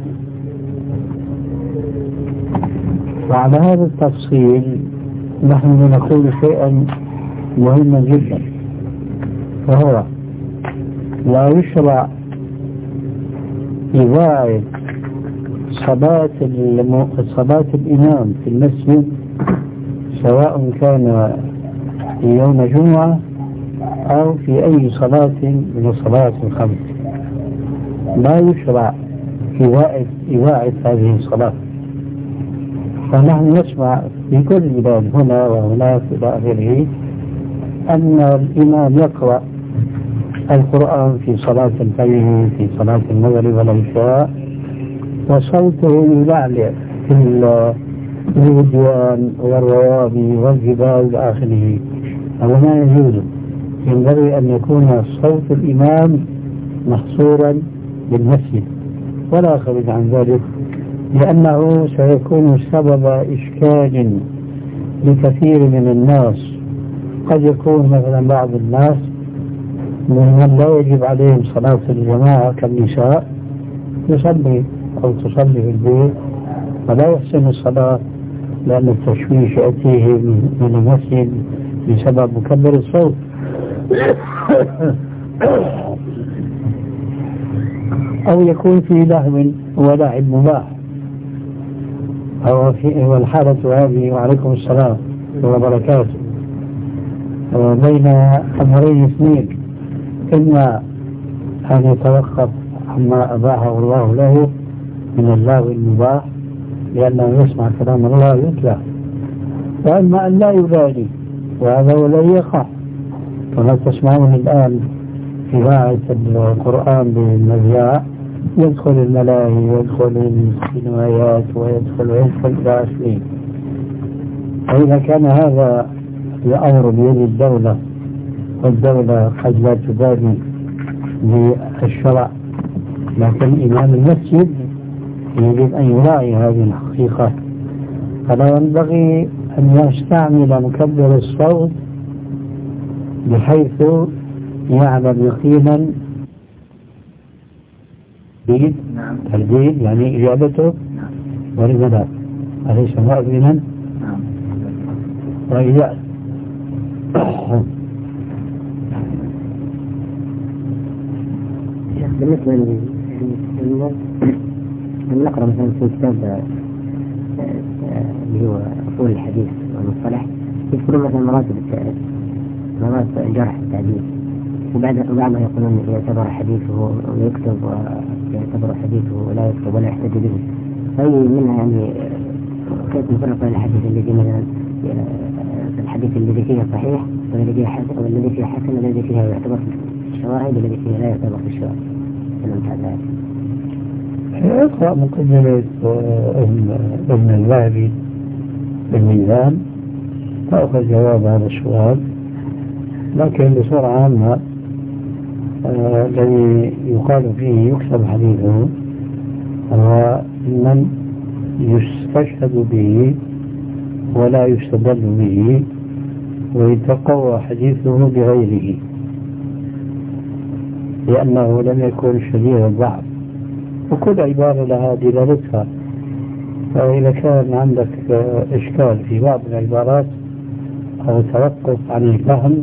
وعلى هذا التفصيل نحن نقول شيئا مهما جدا، وهو لا يشرع إذاعة صلاة صلاة الإمام في المسجد سواء كان في يوم جمعة أو في أي صلاة من الصلاة الخمس. لا يشرع إذاعة إذاعة هذه الصلاة. فنحن نسمع في كل بلاد هنا وهناك إلى آخره أن الإمام يقرأ القرآن في صلاة الفجر في صلاة المغرب والعشاء وصوته يلعلع في الوديان والروابي والجبال إلى آخره. هذا ما يجوز. ينبغي أن يكون صوت الإمام محصورا بالمسجد ولا يخرج عن ذلك، لأنه سيكون سبب إشكال لكثير من الناس. قد يكون مثلا بعض الناس ممن لا يجب عليهم صلاة الجماعة كالنساء يصلي أو تصلي في البيت ولا يحسن الصلاة لأن التشويش يأتيه من المسجد بسبب مكبر الصوت. أو يكون في لهو ولعب مباح، أو في والحالة هذه وعليكم السلام وبركاته بين أمرين اثنين: إما أن يتوقف عما أباحه الله له من اللهو المباح لأنه يسمع كلام الله يتلى، وإما أن لا يبالي وهذا ولا يقع. كما تسمعون الآن في إذاعة القرآن بالمذياع يدخل الملاهي ويدخل السينمائيات ويدخل ويدخل إلى آخره. فإذا كان هذا الأمر بيد الدولة والدولة قد لا تبالي بالشرع، لكن إمام المسجد يجب أن يراعي هذه الحقيقة، فلا ينبغي أن يستعمل مكبر الصوت بحيث يعلم يقينا ترديد ترديد يعني إجابته ولما لا أليس مؤذنا وإذا بالنسبة لل نقرأ مثلا في كتاب اللي هو أصول الحديث والمصطلح يذكرون مثلا مراتب مراتب الجرح التعديل، وبعد وبعضهم يقولون يعتبر حديثه ويكتب ويعتبر حديثه ولا يكتب ولا يحتج به. فهي منها يعني كيف نفرق بين الحديث الذي مثلا الحديث الذي فيه صحيح والذي فيه حسن والذي فيه حسن والذي فيه يعتبر في الشواهد والذي فيه لا يعتبر في الشواهد. اقرأ مقدمة ابن الوهبي بالميزان تأخذ جواب هذا السؤال، لكن بصورة عامة آه الذي يقال فيه يكتب حديثه هو من يستشهد به ولا يستدل به ويتقوى حديثه بغيره، لأنه لم يكن شديد الضعف، وكل عبارة لها دلالتها. فإذا كان عندك إشكال في بعض العبارات أو توقف عن الفهم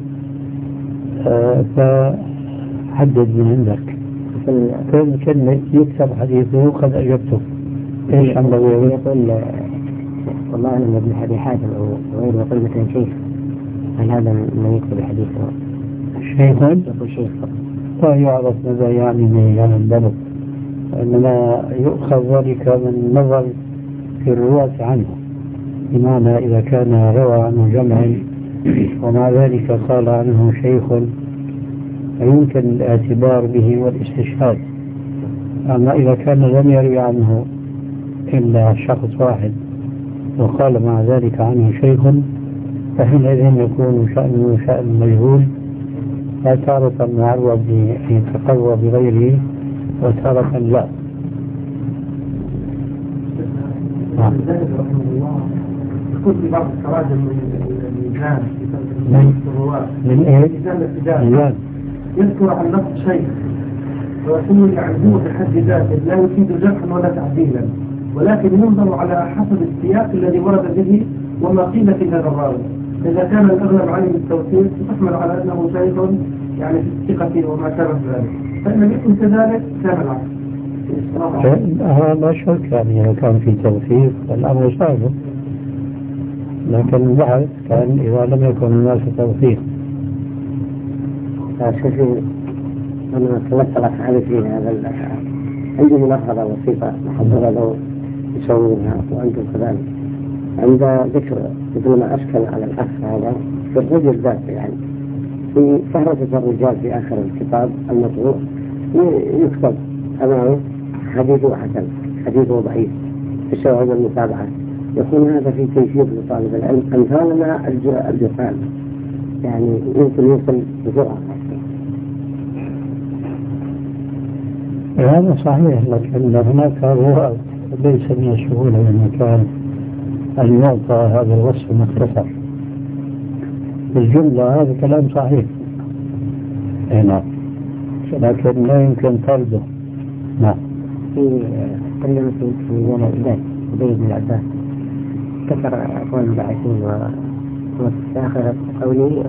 فحدد من عندك. كل كلمة يكتب حديثه قد أجبته. إيش عم بقول؟ يقول والله أنا ابن أبي حاتم أو غيره يقول مثلا شيخ، هل هذا من يكتب حديثه؟ شيخ؟ يقول شيخ. لا يعرف ماذا يعني من الضبط، إنما يؤخذ ذلك من نظر في الرواة عنه، بمعنى إذا كان روى عنه جمع ومع ذلك قال عنه شيخ فيمكن الاعتبار به والاستشهاد. أما إذا كان لم يروي عنه إلا شخص واحد وقال مع ذلك عنه شيخ فحينئذ يكون شأنه شأن مجهول، لا تارة معرض أن يتقوى بغيره وتارة لا. الزاهد رحمه الله يقول في بعض التراجم من الميزان من الرواة من ايه؟ ميزان الاتجاه يذكر عن نفس شيء ولكنه يعزوه بحد ذاته لا يفيد جرحا ولا تعديلا، ولكن ينظر على حسب السياق الذي ورد به وما قيل في هذا الراوي. إذا كان الأغلب عليه التوثيق تحمل على أنه شيخ يعني في الثقة وما شابه ذلك، فإن لم يكن كذلك كان العكس. هذا لا شك، يعني إذا كان في توثيق الأمر سهل، لكن البحث كان إذا لم يكن الناس توثيق. شوفي أنا تمثلت على في هذا عندي ملاحظة بسيطة محضرة لو يسوونها وأنتم كذلك. عند ذكر مثل ما أشكل على الأخ هذا في الرجل ذاته، يعني في فهرسة الرجال في آخر الكتاب المطبوع يكتب أمامه حديثه حسن، حديثه ضعيف، في شواهد المتابعة. يكون هذا في تيسير لطالب العلم أمثالنا الجهال، يعني يمكن يوصل بسرعة. هذا صحيح، لكن هناك رواة ليس من السهولة المكان أن يعطى هذا الوصف مختصر. بالجملة هذا كلام صحيح هنا، لكن لا يمكن طرده. نعم. في تكلم في ميزان الإعداد أبي بن العباس كثر أقوال الباحثين وفي آخر قوله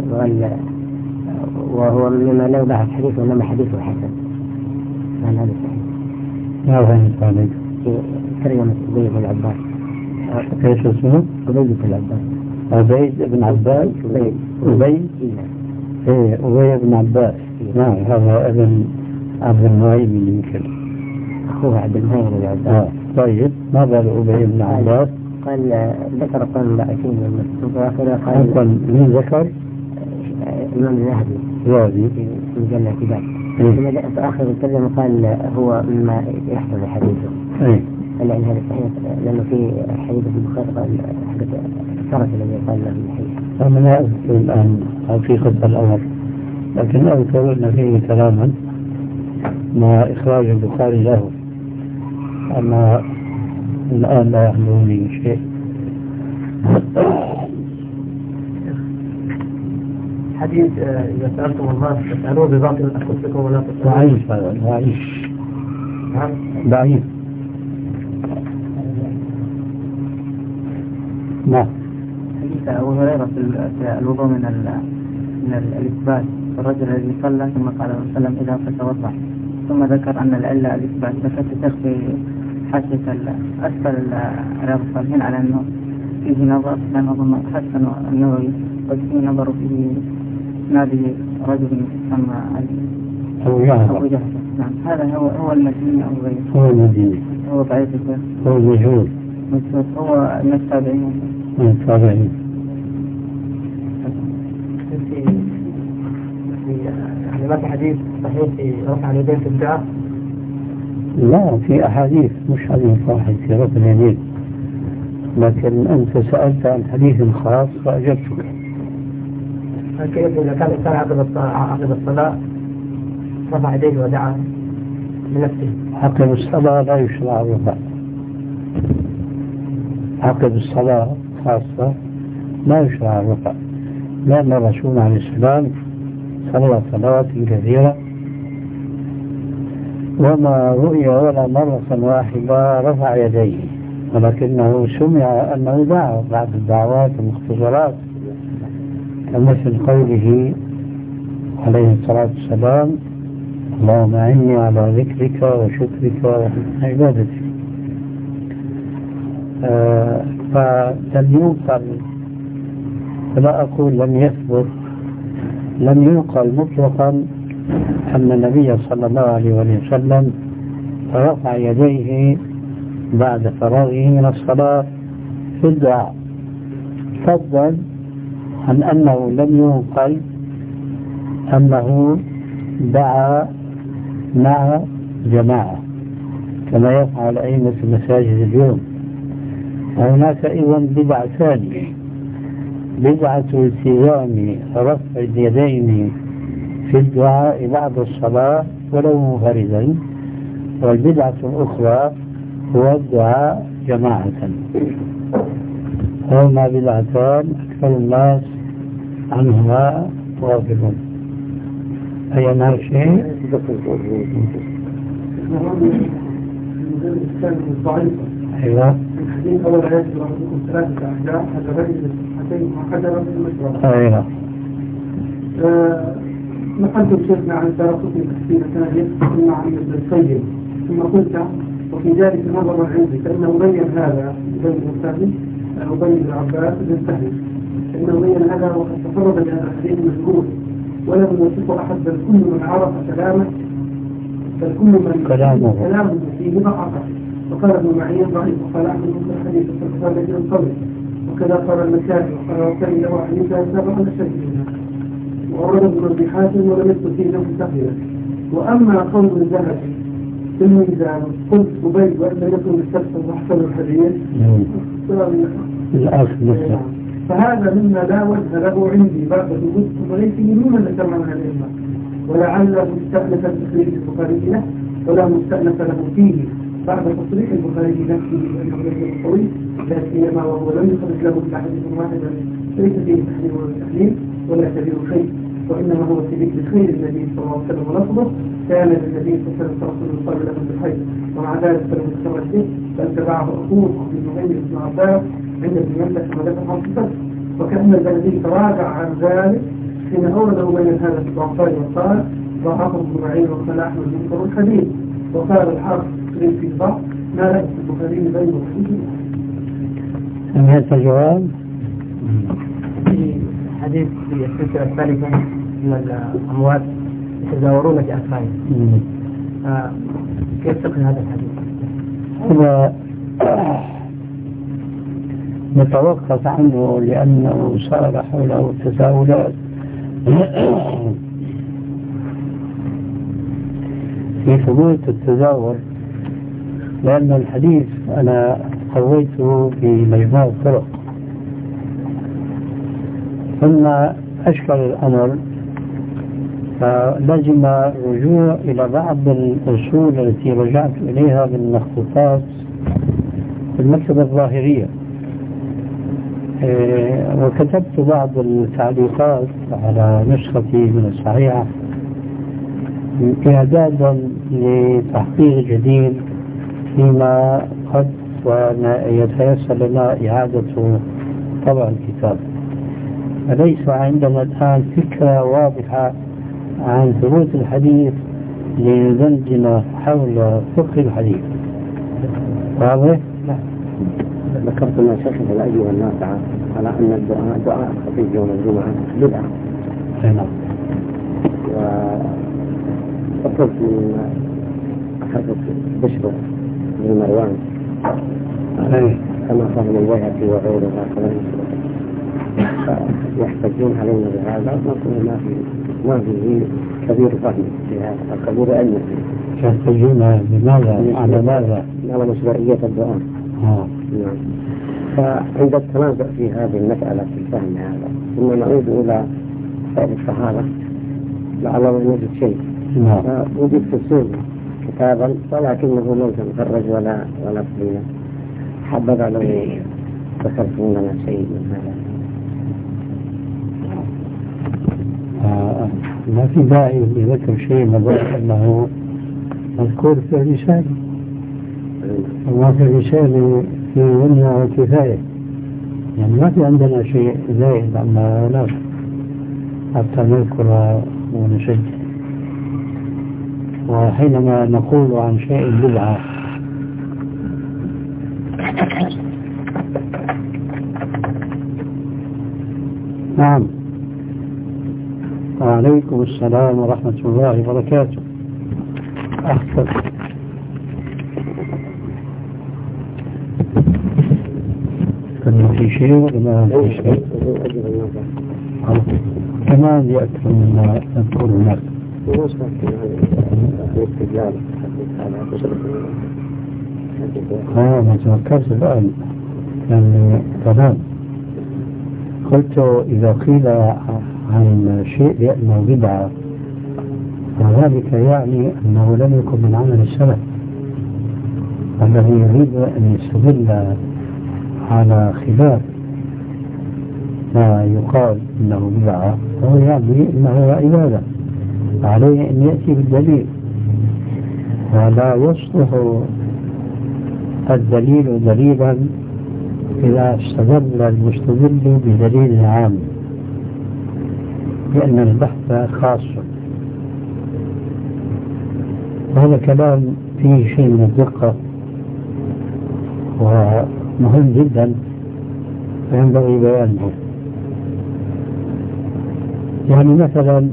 وهو مما لا يباحث حديثه وإنما حديثه حسن. هل هذا صحيح؟ ما فهمت عليك. في ترجمة أبي بن العباس. ايش اسمه؟ أبي بن العباس. عبيد بن عباس. أبي. أبي. إيه أبي بن عباس. نعم هذا ابن عبد المهيمن يمكن. أخوه عبد المهيمن بن عباس. آه. طيب ماذا لأبي بن عباس؟ قال ذكر قول الباحثين في آخره قال. من ذكر؟ الإمام الذهبي. الذهبي. في مجلة كتاب. ثم جاء في آخر الترجمة قال هو مما يحفظ حديثه. إيه. قال يعني هذا صحيح لأنه في حديث في البخاري قال حدث الفرس الذي قال له الحديث. أنا لا أذكر الآن حقيقة الأمر، لكن أذكر أن فيه كلاما مع إخراج البخاري له، أما الآن لا يحضرني شيء. حديث إذا سألتم الله فاسألوه بباطل أنفسكم ولا تسألوه. ضعيف هذا، ضعيف. ضعيف. نعم. حديث أبو هريرة في الوضوء من من الإثبات، الرجل الذي صلى ثم قال صلى الله عليه وسلم إذا فتوضأ، ثم ذكر أن العلة الإثبات. ذكرت تخفي حاشية أسفل رياض الصالحين على أنه فيه نظر، لأن أظن حسن النووي قد فيه نظر فيه نادي رجل يسمى أبو جهل. أبو جهل. نعم هذا هو هو المديني أو غيره. هو المديني. هو ضعيف الشيخ. هو مجهول. مجهول. هو من التابعين. من التابعين. يعني ما في حديث صحيح في رفع اليدين في الدعاء؟ لا، في أحاديث مش حديث واحد في رفع اليدين، لكن أنت سألت عن حديث خاص فأجبتك. كيف إذا كان الإنسان عقب عقب الصلاة رفع يديه ودعا بنفسه. عقب الصلاة لا يشرع الرفع، عقب الصلاة خاصة لا يشرع الرفع، لأن الرسول عليه السلام صلى صلوات كثيرة وما رؤي ولا مرة واحدة رفع يديه، ولكنه سمع أنه دعا بعد الدعوات المختصرات، كمثل قوله عليه الصلاة والسلام: اللهم أعني على ذكرك وشكرك وحسن عبادتك. آه فلم ينقل، فلا أقول لم يثبت، لم ينقل مطلقا أن النبي صلى الله عليه وسلم رفع يديه بعد فراغه من الصلاة في الدعاء، فضلا عن أنه لم ينقل أنه دعا مع جماعة كما يفعل أئمة المساجد اليوم. وهناك أيضا بدعة ثانية، بدعة التزام رفع اليدين في الدعاء بعد الصلاة ولو منفردا، والبدعة الأخرى هو الدعاء جماعة. هما بدعتان أكثر الناس عنهما غافلون. أي نعم شيء أيوة الحديث أول آيات ربكم ثلاثة أحجار هذا رجل حتين وحجر في المشروع. أيوة نقلت شيخنا عن دراسته تحسين ثانية ثم عن ابن القيم، ثم قلت وفي ذلك نظر عندي فإنه بين هذا بين الثاني وبين العباس بن سهل، فإنه بين هذا وقد تفرد بهذا الحديث مجهول ولم يوثقه أحد، بل كل من عرف كلامه بل كل من كلامه كلامه فيه ضعفه. وقال ابن معين ضعيف، وقال أحمد بن الحديث وقال الذي ينطلق، وكذا قال المكاري، وقال وكان له حديثا سابقا الشك منها، وأورد ابن ابي حاتم ولم يكن فيه له تقريبا. وأما قول الذهبي في الميزان قلت أبيد وأن يكون السلف محسن الحديث الأصل، فهذا مما لا وجه له عندي بعد وجود وليس مما ذكر عن الأئمة، ولعل مستأنفا تخريج البخاري له ولا مستأنف له فيه بعد تصريح البخاري بنفسه بأنه ليس طويل، لا سيما وهو لم يخرج له إلا حديث واحدا ليس فيه تحليل ولا تحليل ولا كبير خير، وإنما هو في ذكر خير النبي صلى الله عليه وسلم ولفظه كان للنبي صلى الله عليه وسلم رسول صلى له بالخير، ومع ذلك فلم يستمر به بل تبعه أخوه عبد المغني بن عباس عند ابن مملك كما ذكر عن صفته، وكأن الذي تراجع عن ذلك حين أورده بين هذا الضعفان وقال ضعفه ابن معين وقال أحمد بن الحديث، وقال الحافظ في الضعف ما لا في البخاري بين وحيد. هذا الجواب حديث في السلسلة الثالثة من الأموات يتزاورون في أسفارهم، كيف تقرأ هذا الحديث؟ هذا نتوقف عنه لأنه صار حوله تساؤلات في ثبوت التزاور، لأن الحديث أنا قويته في مجموعة طرق، ثم أشكل الأمر فلزم الرجوع إلى بعض الأصول التي رجعت إليها بالمخطوطات في المكتبة الظاهرية، وكتبت بعض التعليقات على نسختي من الصحيحة إعدادا لتحقيق جديد فيما قد يتيسر لنا إعادة طبع الكتاب. فليس عندنا الآن فكرة واضحة عن ثبوت الحديث لندندن حول فقه الحديث. واضح؟ لا. ذكرت ما شيخ الأجي والنافعة على أن الدعاء دعاء الخطيب يوم الجمعة بدعة. نعم. وأطلب من حدث بشر بن مروان كما قال البيهقي وغيره يحتجون علينا بهذا، نقول ما في ما في كبير فهم في هذا، كبير علم. يحتجون بماذا؟ على ماذا؟ على مشروعية الدعاء. آه. نعم. فعند التنازع في هذه المسألة في الفهم هذا ثم نعود إلى سائر الصحابة لعل نجد شيء. وجد في السوق كتابا ولكنه ليس مخرج ولا ولا فضيلة. حبذا لو ذكرتم لنا شيء من هذا. آه ما في داعي لذكر شيء مضر أنه مذكور في الرسالة، وما في الرسالة في غنى وكفاية، يعني ما في عندنا شيء زائد عما هناك حتى نذكر ونسجل. وحينما نقول عن شيء بدعة نعم. وعليكم السلام ورحمة الله وبركاته. أحسن. كان في شيء ولا ما في شيء؟ كمان يأكل مما نذكر هناك. اه ما تذكرت الآن يعني تمام. قلت إذا قيل عن شيء لأنه بدعة وذلك يعني أنه لم يكن من عمل السلف، الذي يريد أن يستدل على خلاف ما يقال إنه بدعة فهو يعني إنه عبادة عليه أن يأتي بالدليل، ولا يصلح الدليل دليلا إذا استدل المستدل بدليل عام، لأن البحث خاص. هذا كلام فيه شيء من الدقة ومهم جدا فينبغي بيانه. يعني مثلا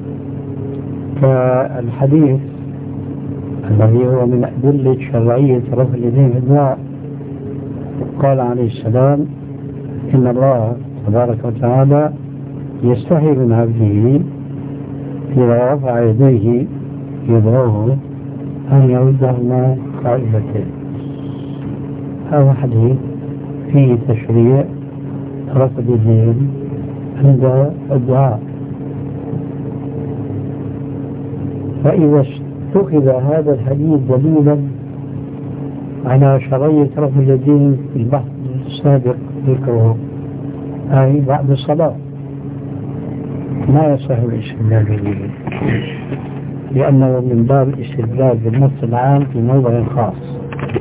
كالحديث الذي هو من أدلة شرعية رفع اليدين في الدعاء، قال عليه السلام إن الله تبارك وتعالى يستحي من عبده إذا رفع يديه يدعوه أن يردهما قائمتين. هذا حديث فيه تشريع رفع اليدين عند الدعاء. فإذا اتخذ هذا الحديث دليلا على شرعية رفع اليدين في البحث السابق ذكره أي بعد الصلاة ما يصح الاستدلال به، لأنه من باب الاستدلال بالنص العام في موضع خاص.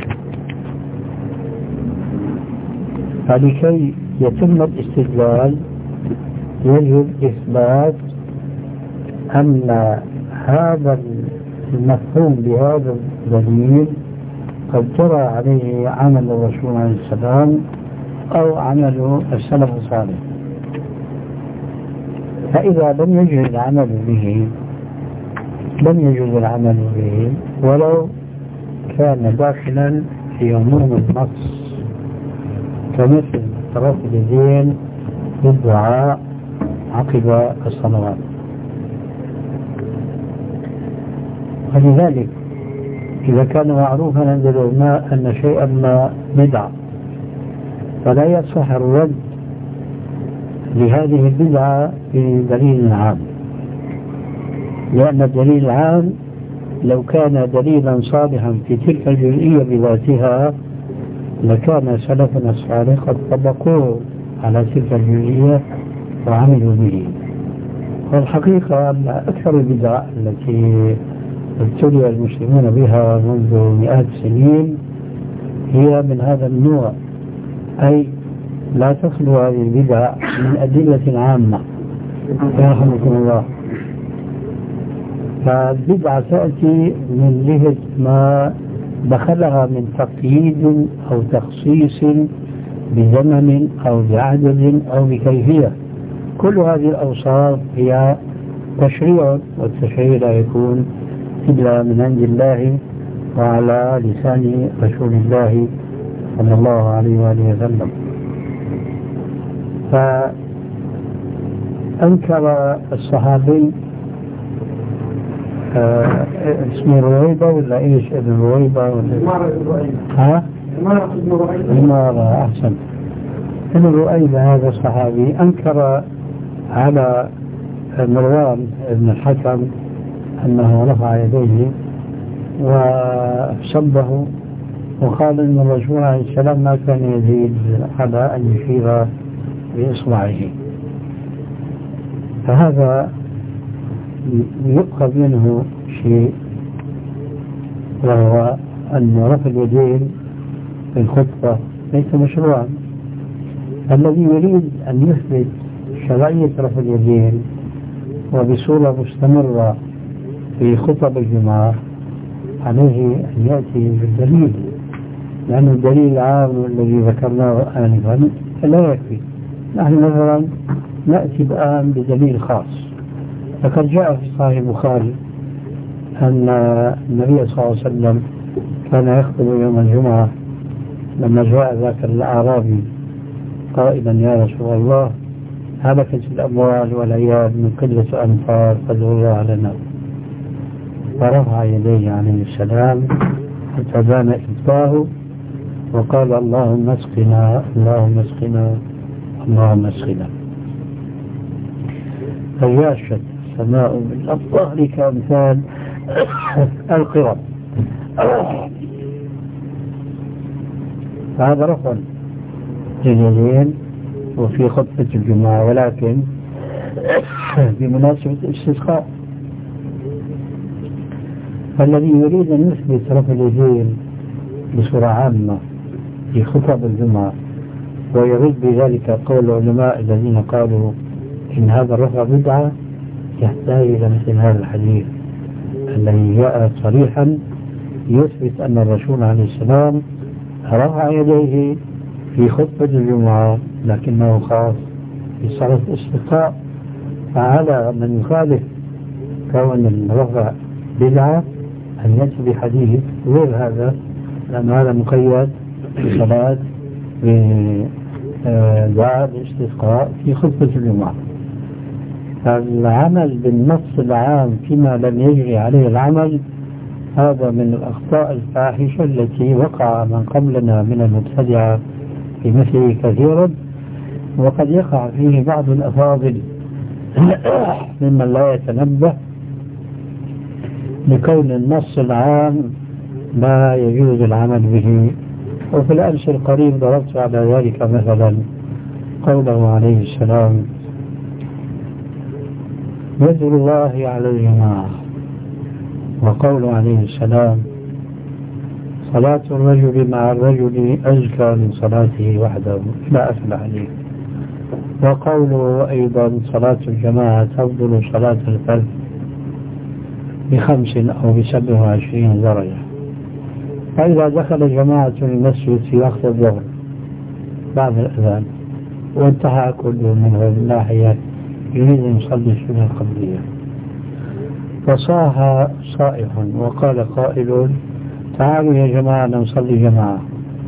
فلكي يتم الاستدلال يجب إثبات أن هذا المفهوم بهذا الدليل قد جرى عليه عمل الرسول عليه السلام أو عمل السلف الصالح. فإذا لم يجوز العمل به لم يجوز العمل به ولو كان داخلا في عموم النص، كمثل رفع اليدين بالدعاء عقب الصلوات. ولذلك إذا كان معروفا عند العلماء أن شيئا ما بدعة فلا يصح الرد لهذه البدعة بدليل عام، لأن الدليل العام لو كان دليلا صالحا في تلك الجزئية بذاتها لكان سلفنا الصالح قد طبقوه على تلك الجزئية وعملوا به. والحقيقة أن أكثر البدع التي ابتلي المسلمون بها منذ مئات السنين هي من هذا النوع، أي لا تخلو هذه البدع من أدلة عامة يرحمكم الله. فالبدعة تأتي من جهة ما دخلها من تقييد أو تخصيص بزمن أو بعدد أو بكيفية. كل هذه الأوصاف هي تشريع، والتشريع لا يكون إلا من عند الله وعلى لسان رسول الله صلى الله عليه وآله وسلم. فأنكر الصحابي آه اسمه رويبة ولا إيش ابن رويبة ولا ها؟ إمارة ابن رؤيبة. إمارة أحسن. ابن رؤيبة هذا الصحابي أنكر على مروان بن الحكم أنه رفع يديه وسبه وقال إن الرسول عليه السلام ما كان يزيد على أن يشير بإصبعه. فهذا يؤخذ منه شيء، وهو أن رفع اليدين في الخطبة ليس مشروعا. الذي يريد أن يثبت شرعية رفع اليدين وبصورة مستمرة في خطب الجمعة عليه أن يأتي بالدليل، لأن الدليل العام الذي ذكرناه آنفا لا يكفي. نحن مثلا نأتي الآن بدليل خاص. فقد جاء في صحيح البخاري أن النبي صلى الله عليه وسلم كان يخطب يوم الجمعة لما جاء ذاك الأعرابي قائلا يا رسول الله هلكت الأموال والعيال من قلة أنفار فادعوا الله لنا، فرفع يديه عليه السلام حتى بان إبطاه وقال اللهم اسقنا اللهم اسقنا اللهم اسقنا. فجاشت السماء بالأمطار كأمثال القرب. فهذا رفع لليدين وفي خطبة الجمعة، ولكن بمناسبة الاستسقاء. فالذي يريد أن يثبت رفع اليدين بصورة عامة في خطب الجمعة ويرد بذلك قول العلماء الذين قالوا إن هذا الرفع بدعة يحتاج إلى مثل هذا الحديث الذي جاء صريحا يثبت أن الرسول عليه السلام رفع يديه في خطبة الجمعة لكنه خاص بصلاة الاستسقاء. فعلى من يخالف كون الرفع بدعة أن يأتي بحديث غير هذا، لأن هذا مقيد بصلاة بدعاء الاستسقاء في خطبة الجمعة. فالعمل بالنص العام فيما لم يجري عليه العمل هذا من الأخطاء الفاحشة التي وقع من قبلنا من المبتدعة في مثله كثيرا، وقد يقع فيه بعض الأفاضل ممن لا يتنبه لكون النص العام لا يجوز العمل به. وفي الأمس القريب ضربت على ذلك مثلا قوله عليه السلام يد الله على الجماعة، وقوله عليه السلام صلاة الرجل مع الرجل أزكى من صلاته وحده لا أثل عليه، وقوله أيضا صلاة الجماعة تفضل صلاة الفرد بخمس أو بسبع وعشرين درجة. فإذا دخل جماعة المسجد في وقت الظهر بعد الأذان وانتهى كل منه من ناحية يريد أن يصلي السنة القبلية، فصاح صائح وقال قائل تعالوا يا جماعة نصلي جماعة.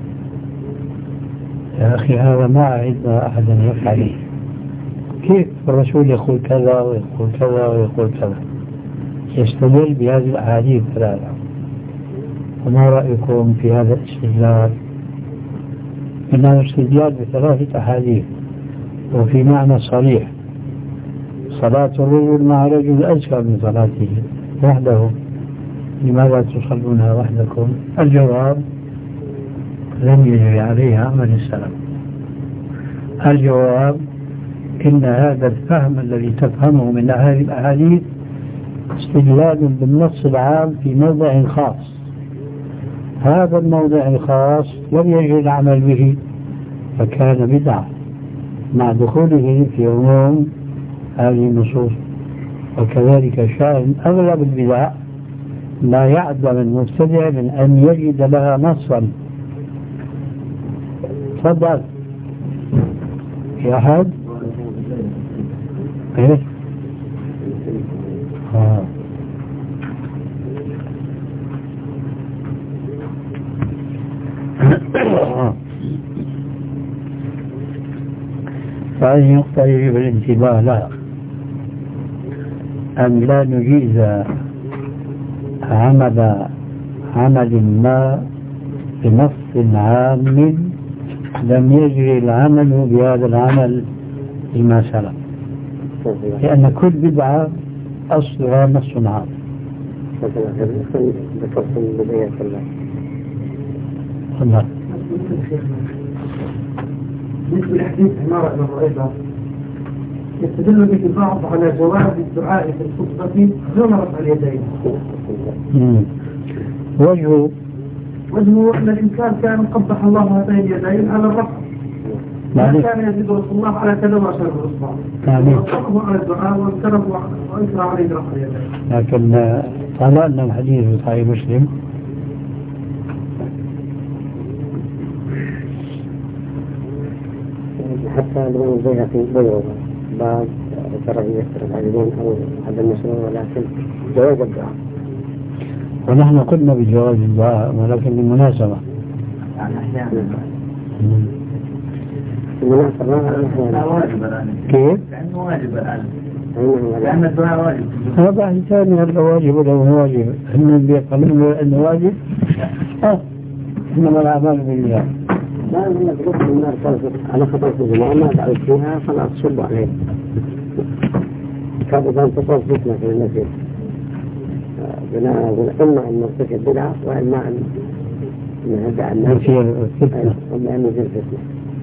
يا أخي هذا ما عهدنا أحدا يفعله. كيف الرسول يقول كذا ويقول كذا ويقول كذا؟ يستدل بهذه الأحاديث الثلاثة. وما رأيكم في هذا الاستدلال؟ إنه استدلال بثلاثة أحاديث وفي معنى صريح. صلاة الرجل مع رجل أزكى من صلاته وحده، لماذا تصلونها وحدكم؟ الجواب لم يجري عليها عمل السلف. الجواب إن هذا الفهم الذي تفهمه من هذه الأحاديث استدلال بالنص العام في موضع خاص. هذا الموضع الخاص لم يجري العمل به فكان بدعة مع دخوله في عموم هذه النصوص. وكذلك شأن أغلب البدع لا يعدم المبتدع من أن يجد لها نصا. تفضل يا أحد. ايه آه. فهذه نقطة يجب الانتباه لها، أن لا نجيز عمل عمل ما بنص عام لم يجري العمل بهذا العمل فيما سلف، لأن كل بدعة أصلها نص عام ذكرتم ببيع الله. الله. مثل الحديث عمارة بن رؤيبة يستدل به البعض على جواز الدعاء في الخطبة دون رفع اليدين. وجهه وجهه أن الإنسان كان قبح الله هاتين اليدين على الرفع. ما كان يزيد رسول الله على كذا وأشار بالإصبع. وقفوا على الدعاء وانكروا وانكروا عليه رفع اليدين. لكن طالما أن الحديث في صحيح مسلم حتى لو زيها في بيوضة بعض ترى يسر العالمين أو هذا المشروع، ولكن جواز الدعاء. ونحن قلنا بجواز الدعاء ولكن بالمناسبة يعني أحيانا المناسبة لا واجب الآن. كيف؟ لأنه واجب الآن. لأن الدعاء واجب. هذا إنسان هذا واجب ولا هو واجب؟ هم اللي يقولون أنه واجب؟ آه إنما الأعمال بالله. لا أنا بقول الناس على خطأ الجماعة ما تعرف فيها خلاص صب عليه. كان كان تصور فتنة في المسجد. بناء إما أن نرتكب بدعة وإما أن نهدع الناس. يصير فتنة. وإما أن يصير فتنة.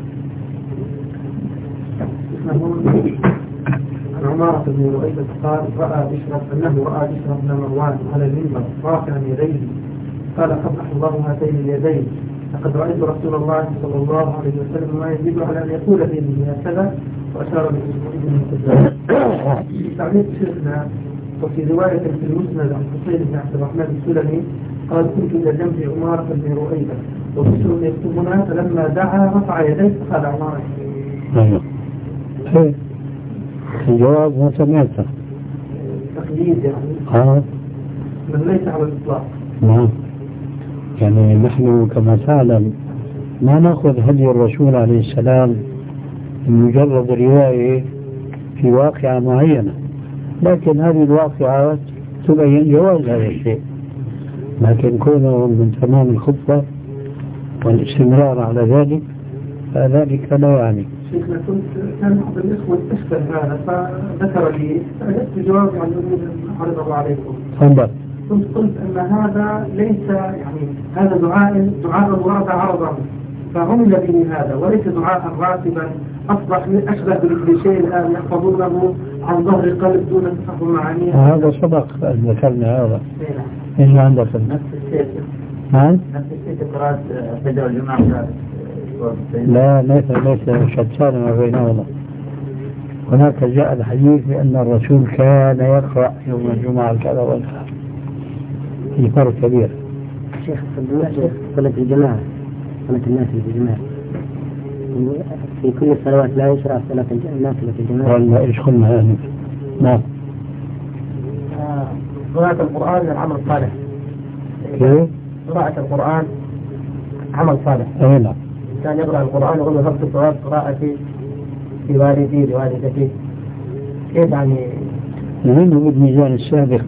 عن عمارة بن رؤيبة قال رأى بشرا أنه رأى بشرا بن مروان على المنبر رافعا يديه قال قبح الله هاتين اليدين لقد رأيت رسول الله صلى الله عليه وسلم ما يزيد على أن يقول بيده هكذا وأشار بأسبوعه من الكذاب. تعليق شيخنا وفي رواية في المسند عن حسين بن عبد الرحمن السلمي قال كنت إلى جنب عمارة بن رؤيبة وبشر يكتبنا فلما دعا رفع يديه فقال عمارة. أيوه. إيه. الجواب متماسك. تقليد يعني. آه. من ليس على الإطلاق. نعم. يعني نحن كما تعلم ما نأخذ هدي الرسول عليه السلام من مجرد رواية في واقعة معينة، لكن هذه الواقعات تبين جواز هذا الشيء، لكن كونه من تمام الخطبة والاستمرار على ذلك فذلك لا يعني. شيخنا كنت كان أحد الإخوة أشبه هذا فذكر لي فأجبت بجواب عن أريد أن أعرضه عليكم. تفضل. كنت قلت أن هذا ليس يعني هذا دعاء دعاء ورد عرضا فعمل به هذا وليس دعاء راتبا أصبح أشبه بالشيء الآن يحفظونه عن ظهر قلب دون تفهم معانيه. هذا سبق ذكرنا هذا. إيش عندك؟ نفس الشيء. نعم. نفس الشيء قراءة فجر الجمعة. لا ليس ليس شتان ما بينهما. هناك جاء الحديث بأن الرسول كان يقرأ يوم الجمعة كذا وكذا. في فرق كبير. شيخ صلاة الجماعة صلاة الناس في الجماعة في كل الصلوات لا يشرع صلاة الناس في الجماعة. والله إيش قلنا يعني. نعم. قراءة القرآن من العمل الصالح. كيف؟ قراءة القرآن عمل صالح. أي نعم. كان يقرأ القرآن ويقول له فرق صواب قراءتي في والدي لوالدتي. كيف يعني؟ لأنه بالميزان السابق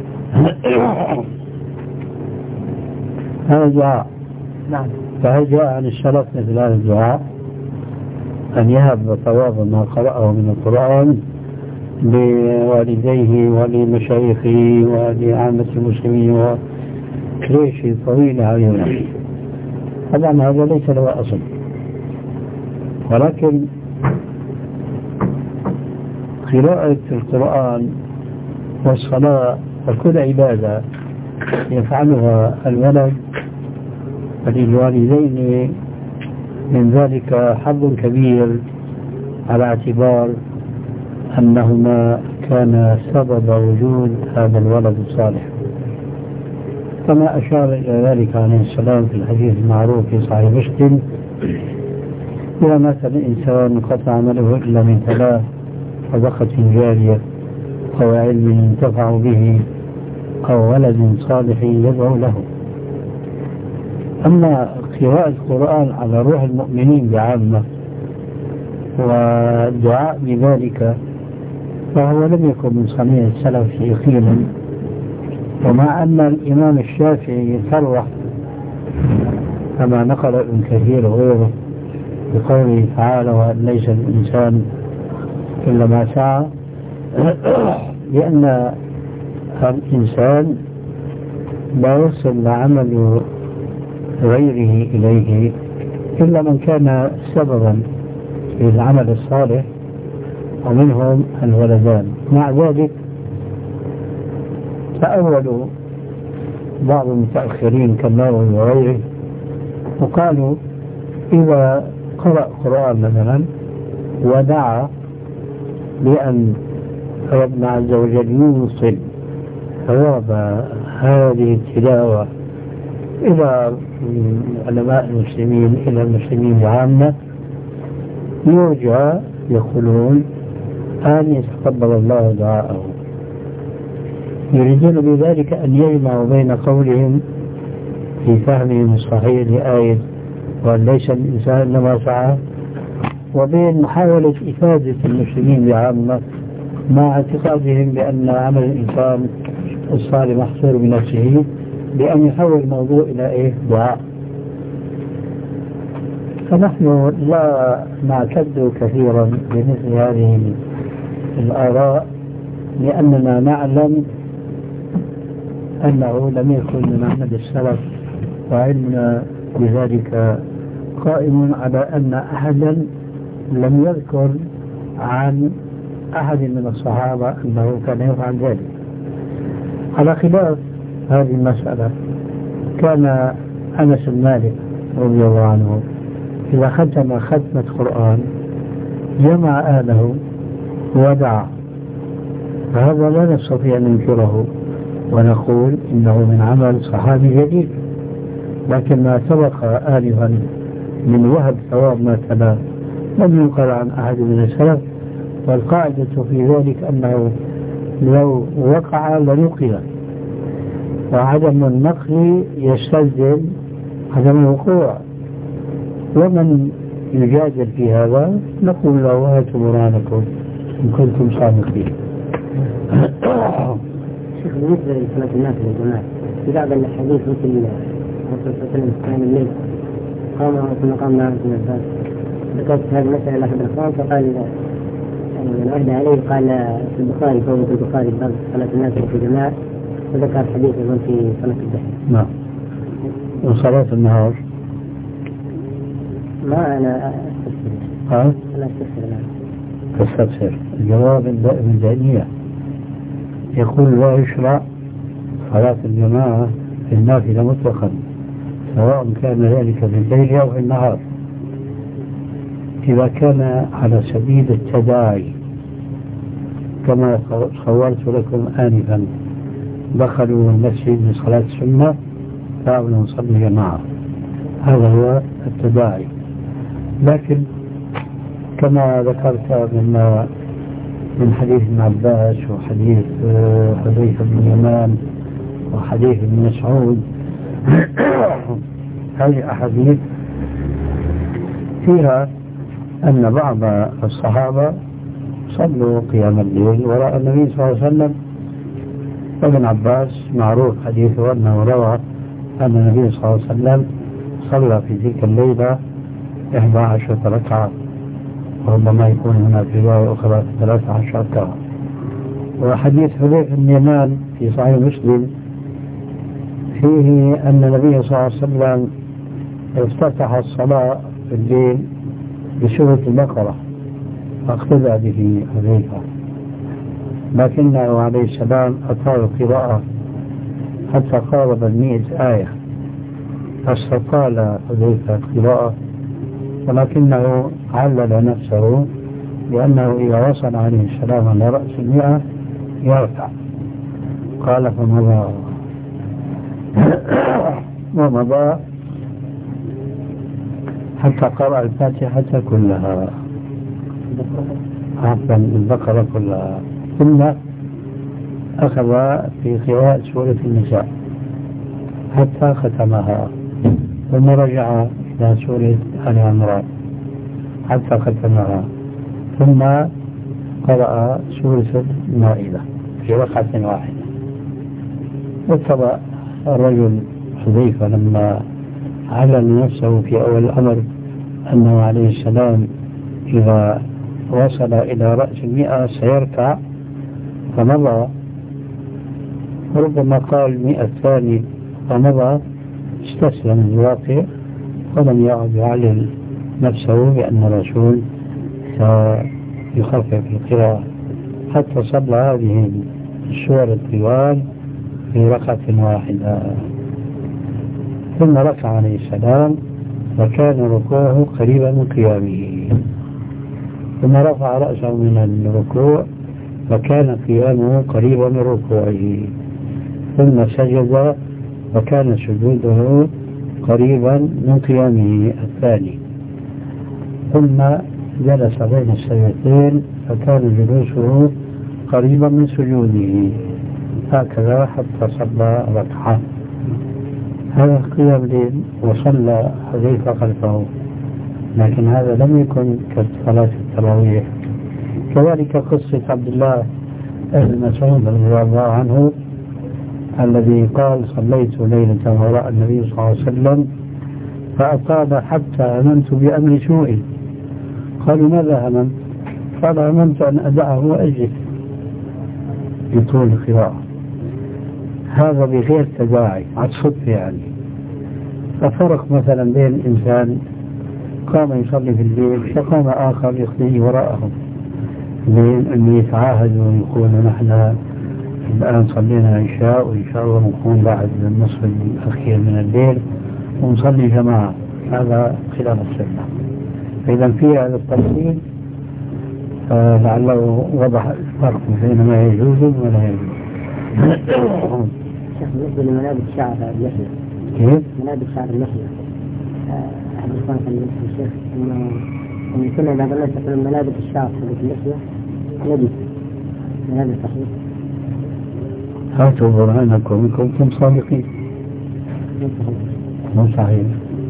هذا دعاء. نعم. فهل جاء عن الشرف مثل هذا الدعاء أن يهب ثواب ما قرأه من القرآن لوالديه ولمشايخه ولعامة المسلمين وكريشي طويلة عليهم؟ طبعا هذا ليس له أصل، ولكن قراءة القرآن والصلاة وكل عبادة يفعلها الولد فللوالدين من ذلك حظ كبير على اعتبار أنهما كان سبب وجود هذا الولد الصالح، كما أشار إلى ذلك عليه السلام في الحديث المعروف في صحيح مسلم: إذا مات الإنسان انقطع عمله إلا من ثلاث: صدقة جارية أو علم ينتفع به أو ولد صالح يدعو له. أما قراءة القرآن على روح المؤمنين بعامة والدعاء بذلك فهو لم يكن من صنيع السلف يقينا، ومع أن الإمام الشافعي صرح كما نقل ابن كثير وغيره بقوله تعالى: وأن ليس الإنسان إلا ما سعى، لأن الإنسان لا يصل عمل غيره إليه إلا من كان سببا في العمل الصالح، ومنهم الولدان. مع ذلك تأولوا بعض المتأخرين كالنووي وغيره وقالوا إذا قرأ قرآن مثلا ودعا بأن ربنا عز وجل يوصل ثواب هذه التلاوة إلى علماء المسلمين، إلى المسلمين عامة، يرجى يقولون أن يتقبل الله دعاءه. يريدون بذلك أن يجمعوا بين قولهم في فهمهم الصحيح لآية وأن ليس الإنسان إنما سعى، وبين محاولة إفادة المسلمين بعامة مع اعتقادهم بأن عمل الإنسان الصالح محصور بنفسه، بأن يحول الموضوع إلى إيه؟ دعاء. فنحن لا نعتد كثيرا بمثل هذه الآراء، لأننا نعلم أنه لم يكن من عمل السلف، وعلمنا بذلك قائم على أن أحدا لم يذكر عن أحد من الصحابة أنه كان يفعل ذلك. على خلاف هذه المسألة، كان أنس بن مالك رضي الله عنه إذا ختم ختمة قرآن جمع أهله ودعا، فهذا لا نستطيع أن ننكره ونقول إنه من عمل صحابي جديد، لكن ما سبق آنفا من وهب ثواب ما تلا لم ينقل عن أحد من السلف، والقاعدة في ذلك أنه لو وقع لنقل، وعدم النقل يستلزم عدم الوقوع. ومن يجادل في هذا نقول له هاتوا برهانكم إن كنتم صادقين. شيخ، بالنسبة لصلاة الناس للجماعة، في بعض الحديث مثل الرسول صلى الله عليه وسلم كان الليل قام ثم قام معه ابن عباس، ذكرت هذه المسألة لأحد الأخوان فقال يعني من أهدى عليه قال في البخاري فوق البخاري باب صلاة الناس في الجماعة، وذكر حديث أيضا في صلاة الضحى. نعم. وصلاة النهار ما أنا أستفسر. ها؟ أنا أستفسر الآن. تستفسر. الجواب من دائنية يقول لا يشرع صلاة الجماعة في النافلة مطلقا، سواء كان ذلك في الليل أو في النهار، إذا كان على سبيل التداعي كما صورت لكم آنفا، دخلوا المسجد لصلاة السنة فأبنوا نصلي جماعة، هذا هو التداعي. لكن كما ذكرت مما من حديث ابن عباس وحديث حذيفة بن اليمان وحديث ابن مسعود، هذه أحاديث فيها أن بعض الصحابة صلوا قيام الليل وراء النبي صلى الله عليه وسلم. ابن عباس معروف حديثه أنه روى أن النبي صلى الله عليه وسلم صلى في تلك الليلة إحدى عشرة ركعة، وربما يكون هناك رواية أخرى ثلاثة عشر ركعة. وحديث حذيفة بن اليمان في صحيح مسلم فيه أن النبي صلى الله عليه وسلم افتتح الصلاة في الليل بسورة البقرة فاقتدى به حذيفة، لكنه عليه السلام أطال القراءة حتى قارب المئة آية، فاستطال حذيفة القراءة، ولكنه علل نفسه لأنه إذا وصل عليه السلام على رأس المئة يركع. قال فمضى ومضى حتى قرأ الفاتحة كلها، عفوا البقرة كلها، ثم أخذ في قراءة سورة النساء حتى ختمها، ثم رجع إلى سورة آل عمران حتى ختمها، ثم قرأ سورة المائدة في ركعة واحدة. واتبع الرجل حذيفة لما علم نفسه في أول الأمر أنه عليه السلام إذا وصل إلى رأس المئة سيركع، فمضى، ربما قال المئة الثاني فمضى استسلم الواقع ولم يعد يعلم نفسه بأن الرسول سيخفف القراءة، حتى صلى هذه السور الطوال في ركعة واحدة. ثم ركع عليه السلام وكان ركوعه قريبا من قيامه، ثم رفع رأسه من الركوع وكان قيامه قريبا من ركوعه، ثم سجد وكان سجوده قريبا من قيامه الثاني، ثم جلس بين السجدتين فكان جلوسه قريبا من سجوده، هكذا حتى صلى ركعة. هذا قيام الليل وصلى حذيفة خلفه، لكن هذا لم يكن كصلاة التراويح. كذلك قصة عبد الله بن مسعود رضي الله عنه الذي قال صليت ليلة وراء النبي صلى الله عليه وسلم فأطاب حتى هممت بأمر سوء. قالوا ماذا هممت؟ قال هممت أن أدعه وأجلس بطول القراءة، هذا بغير تداعي عن صدفة يعني. ففرق مثلا بين إنسان قام يصلي في الليل فقام آخر يصلي وراءه، بين أن يتعاهدوا ويقولوا نحن الآن صلينا عشاء وإن شاء الله نكون بعد النصف الأخير من الليل ونصلي جماعة، هذا خلاف السنة. فإذا في هذا التفصيل لعله وضح الفرق بين ما يجوز ولا يجوز. شيخ بالنسبة لملابس شعر اللحية، كيف؟ ملابس شعر اللحية، أحد الإخوان كان يقول الشيخ إنه إن كنا بعض الناس يقولون ملابس الشعر حق اللحية نجس، هذا صحيح؟ هاتوا برهانكم إن كنتم صادقين. مو صحيح،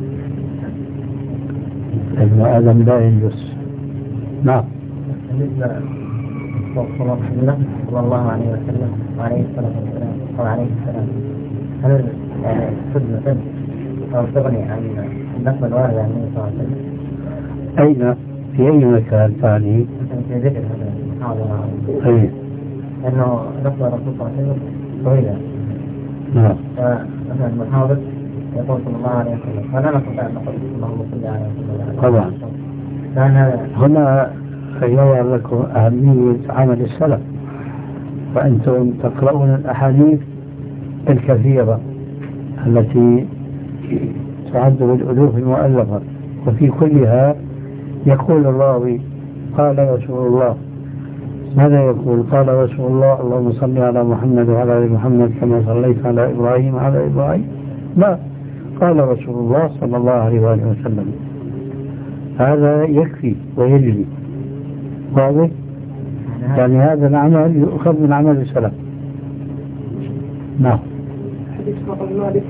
ابن آدم لا ينجس. نعم. بالنسبة لصلاة النبي صلى الله عليه وسلم وعليه الصلاة والسلام أو عليه السلام، هل يعني خدمة أو تغني عن النقل الوارد عن النبي صلى الله عليه وسلم؟ أين في أي مكان ثاني؟ مثلا في ذكر هذا المحاضرة. أي. لأنه نقل الرسول صلى الله عليه وسلم طويلة. نعم. فمثلا المحاضر يقول صلى الله عليه وسلم ولا نستطيع أن نقول اللهم صل على وسلم. طبعا. هنا يظهر لكم أهمية عمل السلف، وأنتم تقرؤون الأحاديث الكثيرة التي تعد بالألوف المؤلفة، وفي كلها يقول الراوي قال رسول الله. ماذا يقول؟ قال رسول الله اللهم صل على محمد وعلى آل محمد كما صليت على إبراهيم وعلى إبراهيم. لا، قال رسول الله صلى الله عليه وآله وسلم. هذا يكفي ويجري. واضح؟ يعني هذا العمل يؤخذ من عمل السلف. نعم. حديث رقم مالك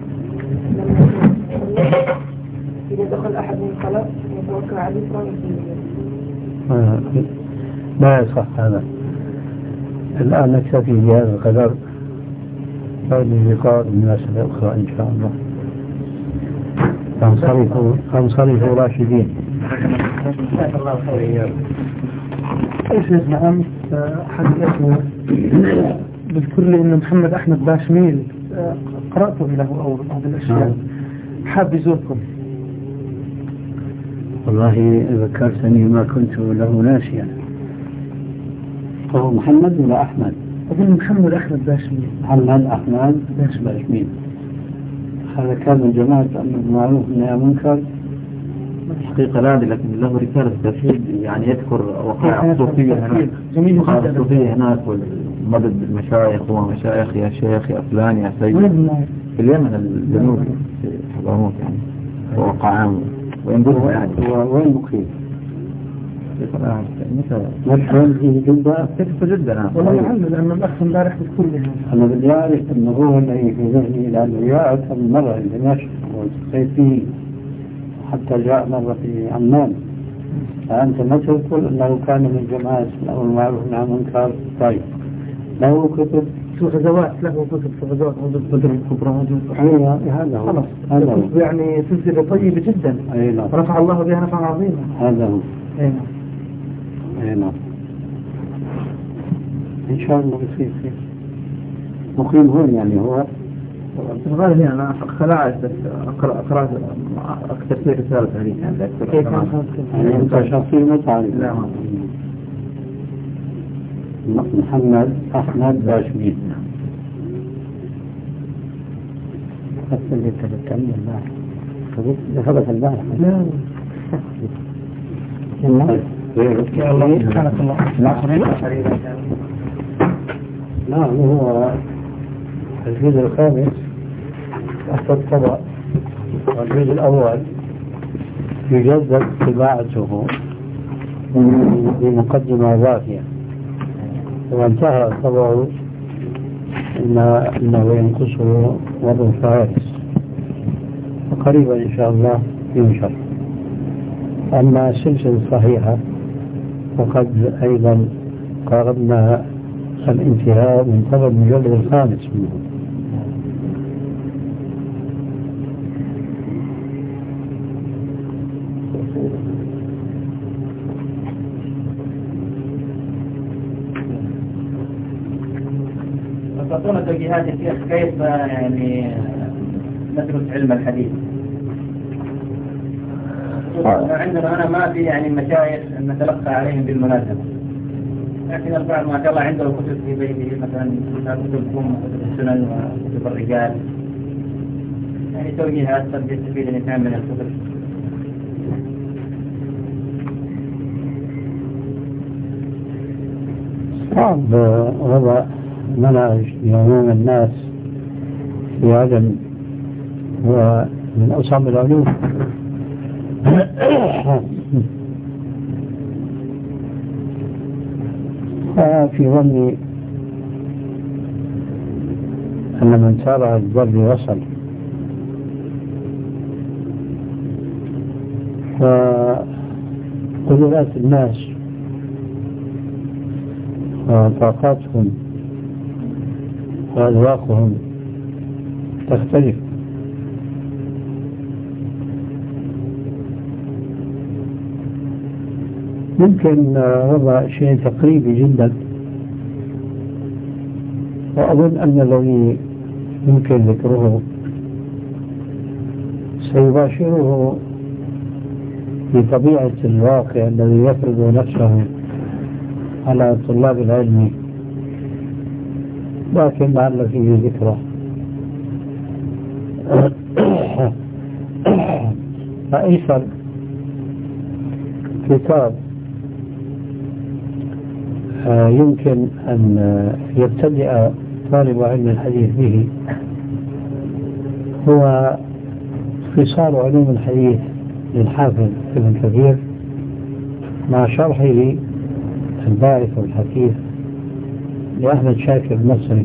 إذا دخل أحد من الخلاء يتوكل على اليسرى. لا يصح هذا. الآن نكتفي بهذا القدر، بعد اللقاء بالمناسبة أخرى إن شاء الله. فانصرفوا فانصرفوا راشدين. جزاك الله خير. ايش اسمه امس احد الاخوه بذكر لي ان محمد احمد باشميل قراته له او بعض الاشياء، حاب يزوركم. والله ذكرتني ما كنت له ناسيا. هو محمد ولا احمد؟ اظن محمد احمد باشميل. محمد احمد باشميل. هذا كان من جماعه امر بالمعروف والنهي عن المنكر. حقيقة لا، لكن له رسالة تفيد يعني يذكر وقائع الصوفية هناك، وقائع الصوفية هناك والمدد بالمشايخ ومشايخ يا شيخ يا فلان يا سيد في اليمن الجنوب في حضرموت يعني وقائعهم وينبذوا يعني. وين مقيم؟ مثلا في جدة. في جدة. نعم. والله الحمد لله أن الأخ امبارح بتقول لي أنا بدي أعرف أنه هو اللي في ذهني لأنه جاء كم مرة لدمشق والتقيت فيه حتى جاء مرة في عمان. فأنت ما تقول أنه كان من جماعة الأمر بالمعروف والنهي عن المنكر. طيب له كتب في غزوات، له كتب في غزوات غزوة بدر الكبرى. أيوة هذا هو. خلاص هذا هو يعني سلسلة طيبة جدا. أيوة. رفع الله بها نفعا عظيما. هذا هو. أيوة. أيوة. إن شاء الله بيصير فيه. مقيم هون يعني هو. الغالب هنا أنا خلاص بس أقرأ قرأت أكثر في رسالة هذه يعني كيف يعني أنت شخصية متعرفة. لا محمد أحمد باشمير. بس اللي تتكلم البارح خبث البارح. لا يا الله سبحانك الله. نعم هو الجزء الخامس تحت الطبع والجزء الأول يجدد طباعته بمقدمة ضافية وانتهى طبعه إنه ينقصه وضع فارس وقريبا إن شاء الله ينشر. أما السلسلة الصحيحة وقد أيضا قاربنا الانتهاء من طبع المجلد الخامس منه. تعطونا توجيهات كيف يعني ندرس علم الحديث. عندنا أنا ما في يعني مشايخ نتلقى عليهم بالمناسبة، لكن البعض ما شاء الله عنده كتب في بيته مثلا كتب الأم وكتب السنن وكتب الرجال، يعني توجيهات قد يستفيد الإنسان من الكتب. صعب وضع منهج لعموم الناس في عدم هو من أصعب العلوم. في ظني أن من سار على البر وصل، وقدرات الناس وطاقاتهم وأذواقهم تختلف. ممكن وضع شيء تقريبي جدا، وأظن أن الذي يمكن ذكره سيباشره بطبيعة الواقع الذي يفرض نفسه على طلاب العلم، لكن لعل فيه ذكره. فأيسر كتاب يمكن أن يبتدئ طالب علم الحديث به هو اختصار علوم الحديث للحافظ ابن كثير مع شرحه الباعث والحثيث لأحمد شاكر المصري،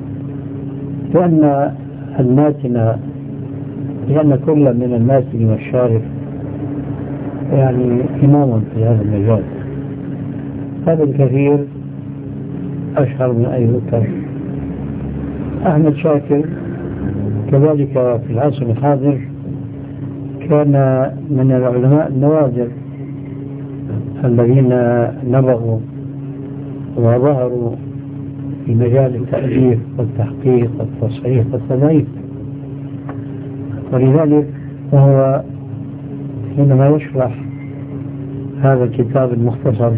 لأن الماتن لأن كل من الماتن والشارف يعني إمام في هذا المجال. هذا الكثير أشهر من أي ذكر. أحمد شاكر كذلك في العصر الحاضر كان من العلماء النوادر الذين نبغوا وظهروا في مجال التأليف والتحقيق والتصحيح والتضعيف، ولذلك وهو حينما يشرح هذا الكتاب المختصر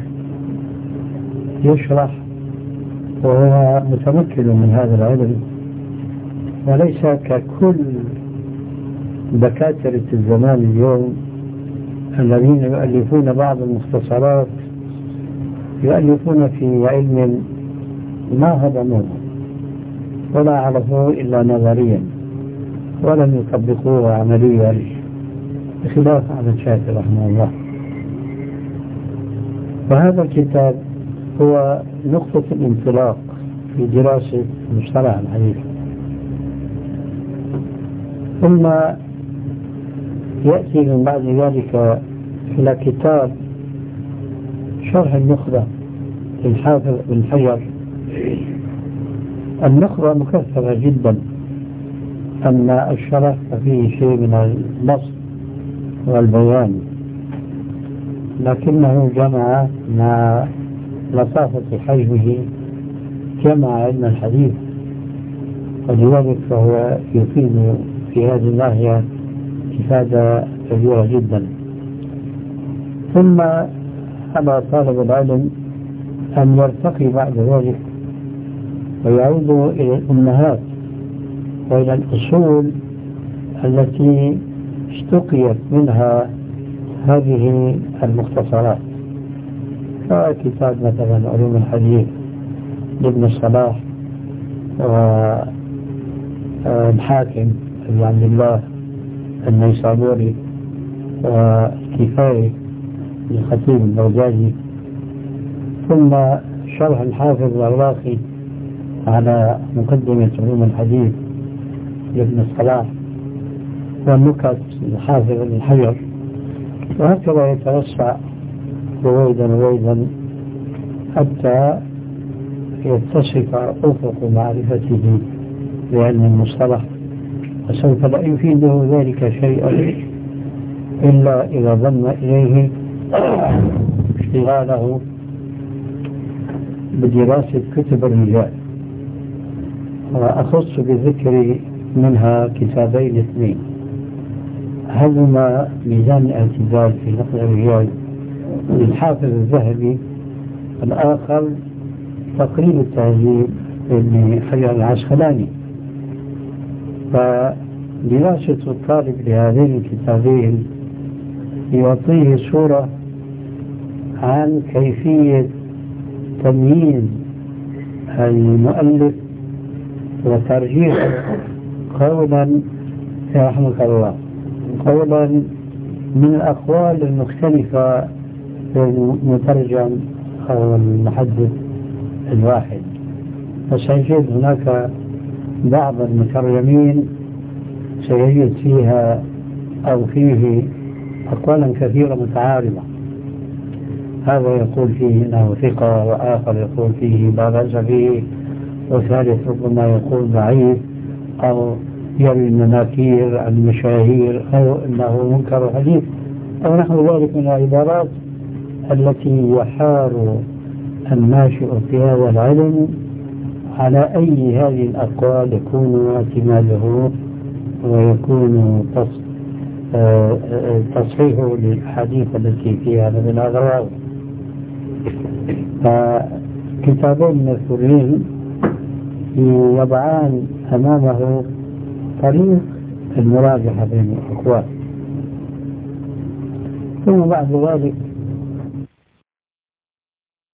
يشرح وهو متمكن من هذا العلم، وليس ككل دكاترة الزمان اليوم الذين يؤلفون بعض المختصرات يؤلفون في علم ما هضموه ولا عرفوه إلا نظريا ولم يطبقوه عمليا، بخلاف أحمد شاكر رحمه الله. وهذا الكتاب هو نقطة الانطلاق في دراسة مصطلح الحديث، ثم يأتي من بعد ذلك إلى كتاب شرح النخبة للحافظ بن حجر. النخبة مكثرة جدا، أما الشرح فيه شيء من النص والبيان، لكنه جمع مع لطافة حجمه جمع علم الحديث ولذلك فهو يفيد في هذه الناحية إفادة كبيرة جدا. ثم على طالب العلم أن يرتقي بعد ذلك ويعود إلى الأمهات وإلى الأصول التي اشتقيت منها هذه المختصرات، كتاب مثلا علوم الحديث لابن الصلاح والحاكم أبي عبد الله النيسابوري وكفاية للخطيب البغدادي، ثم شرح الحافظ العراقي على مقدمة علوم الحديث لابن الصلاح، والنكت الحافظ الحجر، وهكذا يتوسع رويدا رويدا حتى يتصف أفق معرفته بعلم المصطلح، وسوف لا يفيده ذلك شيئا إلا إذا ضم إليه اشتغاله بدراسة كتب الرجال. وأخص بذكر منها كتابين اثنين، هذهما ميزان الاعتدال في نقل الرجال للحافظ الذهبي، الآخر تقريب التهذيب لابن حجر العسقلاني. فدراسة الطالب لهذين الكتابين يعطيه صورة عن كيفية تمييز المؤلف وترجيح قولا رحمك الله قولا من الأقوال المختلفة للمترجم أو المحدث الواحد. فسيجد هناك بعض المترجمين سيجد فيها أو فيه أقوالا كثيرة متعارضة، هذا يقول فيه إنه ثقة، وآخر يقول فيه لا بأس فيه، وثالث ربما يقول ضعيف، أو يروي المناكير عن المشاهير، أو إنه منكر حديث، أو نحو ذلك من العبارات التي يحار الناشئ في هذا العلم على أي هذه الأقوال يكون اعتماده ويكون تصحيحه للحديث التي فيها من الأغراض. فكتابين مذكورين يضعان أمامه طريق المراجعة بين الأقوال. ثم بعد ذلك